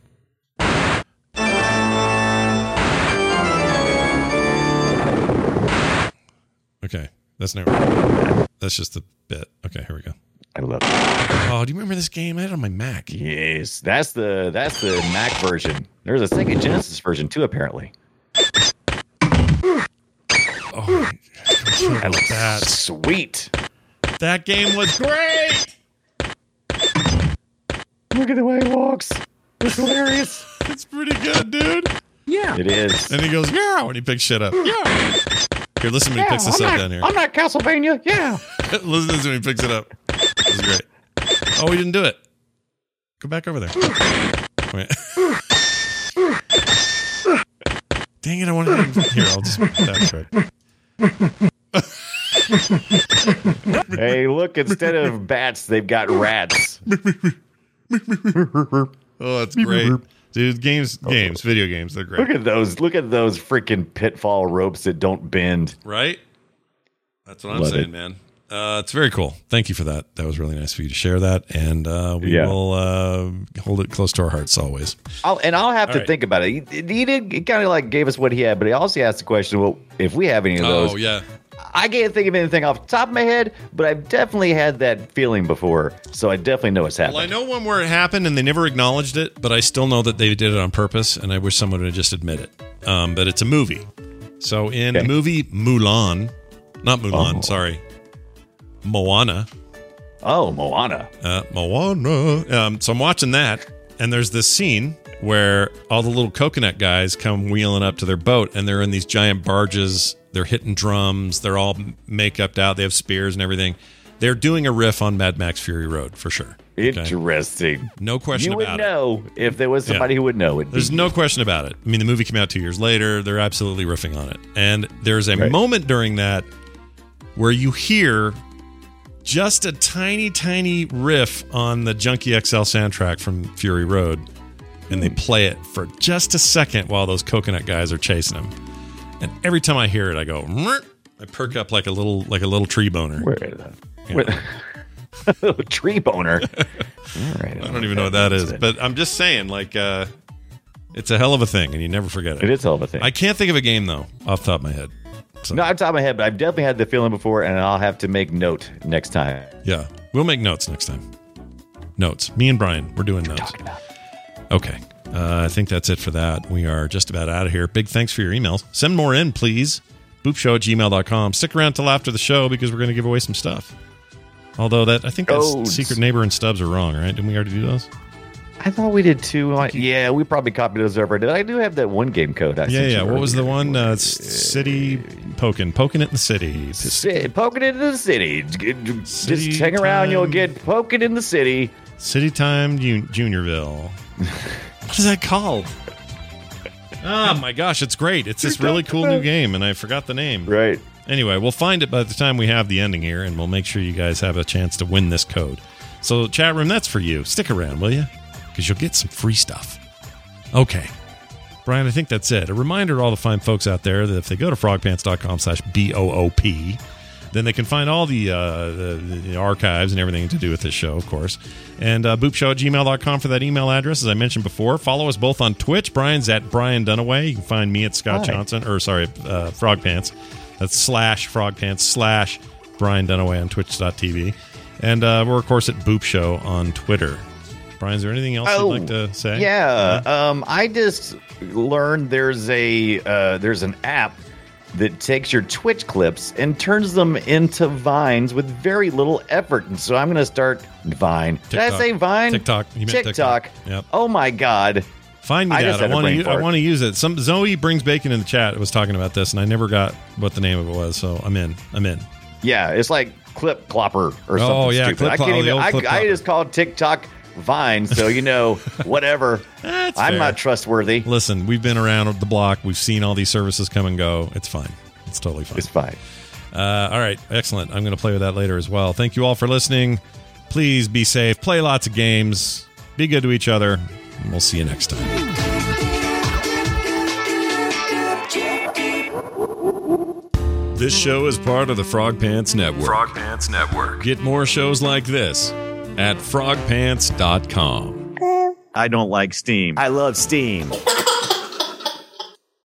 Okay, that's never. That's just a bit. Okay, here we go. I love it. Oh, do you remember this game? I had it on my Mac. Yes, that's the that's the Mac version. There's a Sega Genesis version too, apparently. Oh, I love that. Sweet. That game was great. Look at the way he walks. It's hilarious. It's pretty good, dude. Yeah, it is. And he goes, yeah, when he picks shit up. Yeah. Here, listen when he Yeah, picks this I'm up not, down here. I'm not Castlevania. Yeah. Listen to this when he picks it up. This is great. Oh, he didn't do it. Go back over there. Wait. Dang it, I want to... Here, I'll just backtrack. Hey, look, instead of bats, they've got rats. Oh, that's great. Dude, games, games, video games, they're great. Look at those. Look at those freaking pitfall ropes that don't bend. Right? That's what I'm Love saying, it. man. Uh, it's very cool. Thank you for that. That was really nice for you to share that. And uh, we Yeah. will uh, hold it close to our hearts always. I'll, and I'll have All to right. think about it. He, he did. He kind of like gave us what he had, but he also asked the question, well, if we have any of those. Oh, yeah. I can't think of anything off the top of my head, but I've definitely had that feeling before, so I definitely know what's happening. Well, I know one where it happened and they never acknowledged it, but I still know that they did it on purpose, and I wish someone would just admit it. Um, but it's a movie. So in Okay. the movie Mulan, not Mulan, Oh. sorry, Moana. Oh, Moana. Uh, Moana. Um, so I'm watching that, and there's this scene where all the little coconut guys come wheeling up to their boat, and they're in these giant barges. They're hitting drums. They're all make-upped out. They have spears and everything. They're doing a riff on Mad Max Fury Road, for sure. Okay? Interesting. No question You would about it. know if there was somebody Yeah. who would know it. There's no question about it. I mean, the movie came out two years later. They're absolutely riffing on it. And there's a Right. moment during that where you hear just a tiny, tiny riff on the Junkie X L soundtrack from Fury Road. And they play it for just a second while those coconut guys are chasing them. And every time I hear it, I go, "Mrrt." I perk up like a little, like a little tree boner. Where is that? Yeah. Where- Tree boner. All right. I don't even know what that is, but I'm just saying, like, uh, it's a hell of a thing, and you never forget it. It is a hell of a thing. I can't think of a game though, off the top of my head. So, No, off the top of my head, but I've definitely had the feeling before, and I'll have to make note next time. yeah, we'll make notes next time. Notes. Me and Brian, we're doing notes. Okay. Uh, I think that's it for that. We are just about out of here. Big thanks for your emails. Send more in, please. boopshow at gmail dot com. Stick around till after the show because we're going to give away some stuff. Although that I think that's Codes. Secret Neighbor and Stubbs are wrong, right? Didn't we already do those? I thought we did too. Like, yeah, we probably copied those over. Did I do have that one game code? I Yeah, sent yeah. you What was the earlier. one? Uh, s- city poking, poking it in the city. Si- poking into the city. Just City hang around, you'll time. get poking in the city. City Time Un- Juniorville. What is that called? Oh my gosh, it's great. It's this really cool new game, and I forgot the name. Right. Anyway, we'll find it by the time we have the ending here, and we'll make sure you guys have a chance to win this code. So, chat room, that's for you. Stick around, will you? Because you'll get some free stuff. Okay. Brian, I think that's it. A reminder to all the fine folks out there that if they go to frogpants.com slash B O O P, then they can find all the, uh, the, the archives and everything to do with this show, of course. And uh, boopshow at gmail dot com for that email address, as I mentioned before. Follow us both on Twitch. Brian's at Brian Dunaway. You can find me at Scott Hi. Johnson, or sorry, uh, Frogpants. That's slash Frogpants slash Brian Dunaway on twitch dot t v. And uh, we're, of course, at Boop Show on Twitter. Brian, is there anything else Oh, you'd like to say? Yeah, um, I just learned there's a uh, there's an app that takes your Twitch clips and turns them into Vines with very little effort. And so I'm going to start Vine. Did I TikTok. say Vine? TikTok. You meant TikTok. TikTok. Yep. Oh my God. Find me I that. just I had a want brain to. I fart. want to use it. Some Zoe brings bacon in the chat was talking about this, and I never got what the name of it was. So I'm in. I'm in. Yeah, it's like Clip Clopper or something Oh, yeah, stupid. Clip I Clop- can't oh, the even. old I, Clip I Clopper. just called TikTok Vine, so you know, whatever. That's I'm fair. not trustworthy. Listen, we've been around the block. We've seen all these services come and go. It's fine. It's totally fine. It's fine. Uh, all right, excellent. I'm going to play with that later as well. Thank you all for listening. Please be safe. Play lots of games. Be good to each other. And we'll see you next time. This show is part of the Frog Pants Network. Frog Pants Network. Get more shows like this at frog pants dot com. I don't like Steam. I love Steam.